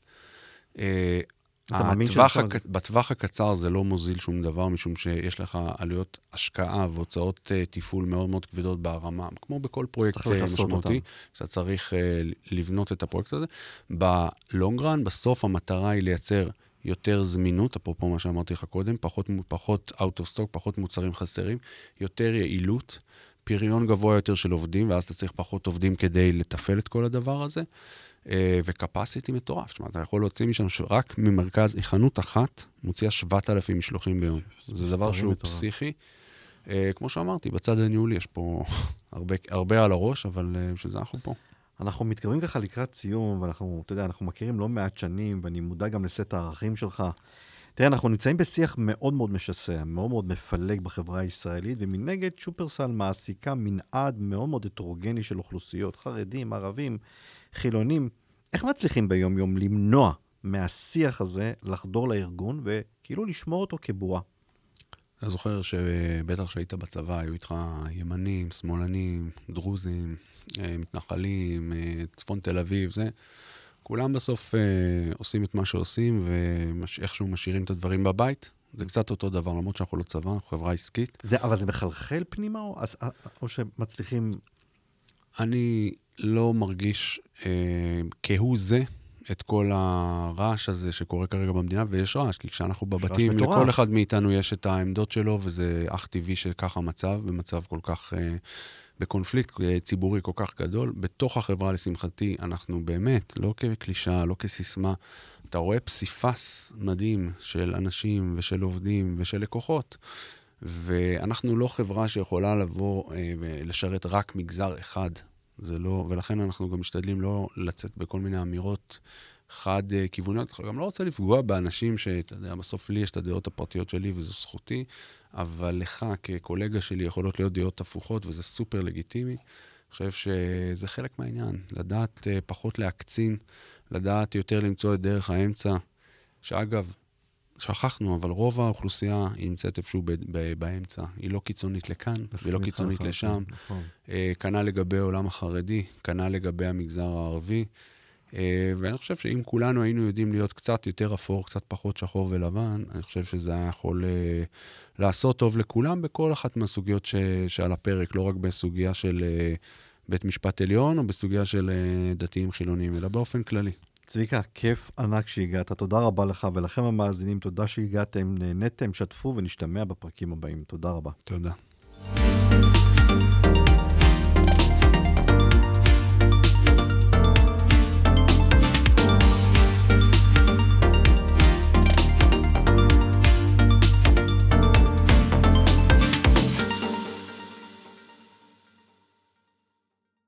Speaker 2: בטווח הקצר זה לא מוזיל שום דבר, משום שיש לך עלויות השקעה והוצאות טיפול מאוד מאוד כבדות ברמה, כמו בכל פרויקט משמעותי, שאתה צריך לבנות את הפרויקט הזה. בלונגרן, בסוף המטרה היא לייצר יותר זמינות, אפרופו מה שאמרתי לך קודם, פחות out of stock, פחות מוצרים חסרים, יותר יעילות, פריון גבוה יותר של עובדים, ואז אתה צריך פחות עובדים כדי לתפעל את כל הדבר הזה, וקפסיטי מטורף. זאת אומרת, אתה יכול להוציא משם רק ממרכז, חנות אחת, מוציאה 7,000 משלוחים ביום. זה דבר שהוא פסיכי. כמו שאמרתי, בצד הניהולי יש פה הרבה על הראש, אבל בשביל זה אנחנו פה.
Speaker 1: אנחנו מתקרבים ככה לקראת סיום, ואנחנו, אתה יודע, אנחנו מכירים לא מעט שנים, ואני מודע גם לסט הערכים שלך. תראה, אנחנו נמצאים בשיח מאוד מאוד משסע, מאוד מאוד מפלג בחברה הישראלית, ומנגד שופרסל מעסיקה מנעד מאוד מאוד הטרוגני של אוכלוסיות, חרדים, ערבים, חילונים. איך מצליחים ביום יום למנוע מהשיח הזה לחדור לארגון, וכאילו לשמור אותו כבועה?
Speaker 2: אתה זוכר שבטח שהיית בצבא, היו איתך ימנים, שמאלנים, דרוזים, מתנחלים, צפון תל אביב, זה. כולם בסוף עושים את מה שעושים, ואיכשהו משאירים את הדברים בבית. זה קצת אותו דבר, למרות שאנחנו לא צבא, אנחנו חברה עסקית.
Speaker 1: אבל זה מחלחל פנימה, או שמצליחים?
Speaker 2: אני לא מרגיש כהוא זה את כל הרעש הזה שקורה כרגע במדינה, ויש רעש, כי כשאנחנו בבתים, לכל אחד מאיתנו יש את העמדות שלו, וזה אך טבעי שככה המצב, במצב כל כך, בקונפליקט ציבורי כל כך גדול. בתוך החברה, לשמחתי, אנחנו באמת, לא כקלישה, לא כסיסמה, אתה רואה פסיפס מדהים של אנשים ושל עובדים ושל לקוחות, ואנחנו לא חברה שיכולה לבוא ולשרת רק מגזר אחד. זה לא, ולכן אנחנו גם משתדלים לא לצאת בכל מיני אמירות חד כיווניות. גם לא רוצה לפגוע באנשים שאתה יודע, בסוף לי יש את הדעות הפרטיות שלי וזו זכותי, אבל לך כקולגה שלי יכולות להיות דעות הפוכות וזה סופר לגיטימי. אני חושב שזה חלק מהעניין, לדעת פחות להקצין, לדעת יותר למצוא את דרך האמצע, שאגב, שכחנו, אבל רוב האוכלוסייה היא נמצאת איפשהו באמצע. היא לא קיצונית לכאן, היא לא קיצונית לשם. כנ"ל לגבי העולם החרדי, כנ"ל לגבי המגזר הערבי. ואני חושב שאם כולנו היינו יודעים להיות קצת יותר אפור, קצת פחות שחור ולבן, אני חושב שזה היה יכול לעשות טוב לכולם בכל אחת מהסוגיות שעל הפרק, לא רק בסוגיה של בית משפט עליון, או בסוגיה של דתיים חילונים, אלא באופן כללי.
Speaker 1: צביקה, כיף ענק שהגעת, תודה רבה לך, ולכם המאזינים, תודה שהגעתם, נהנתם, שתפו ונשתמע בפרקים הבאים. תודה רבה.
Speaker 2: תודה.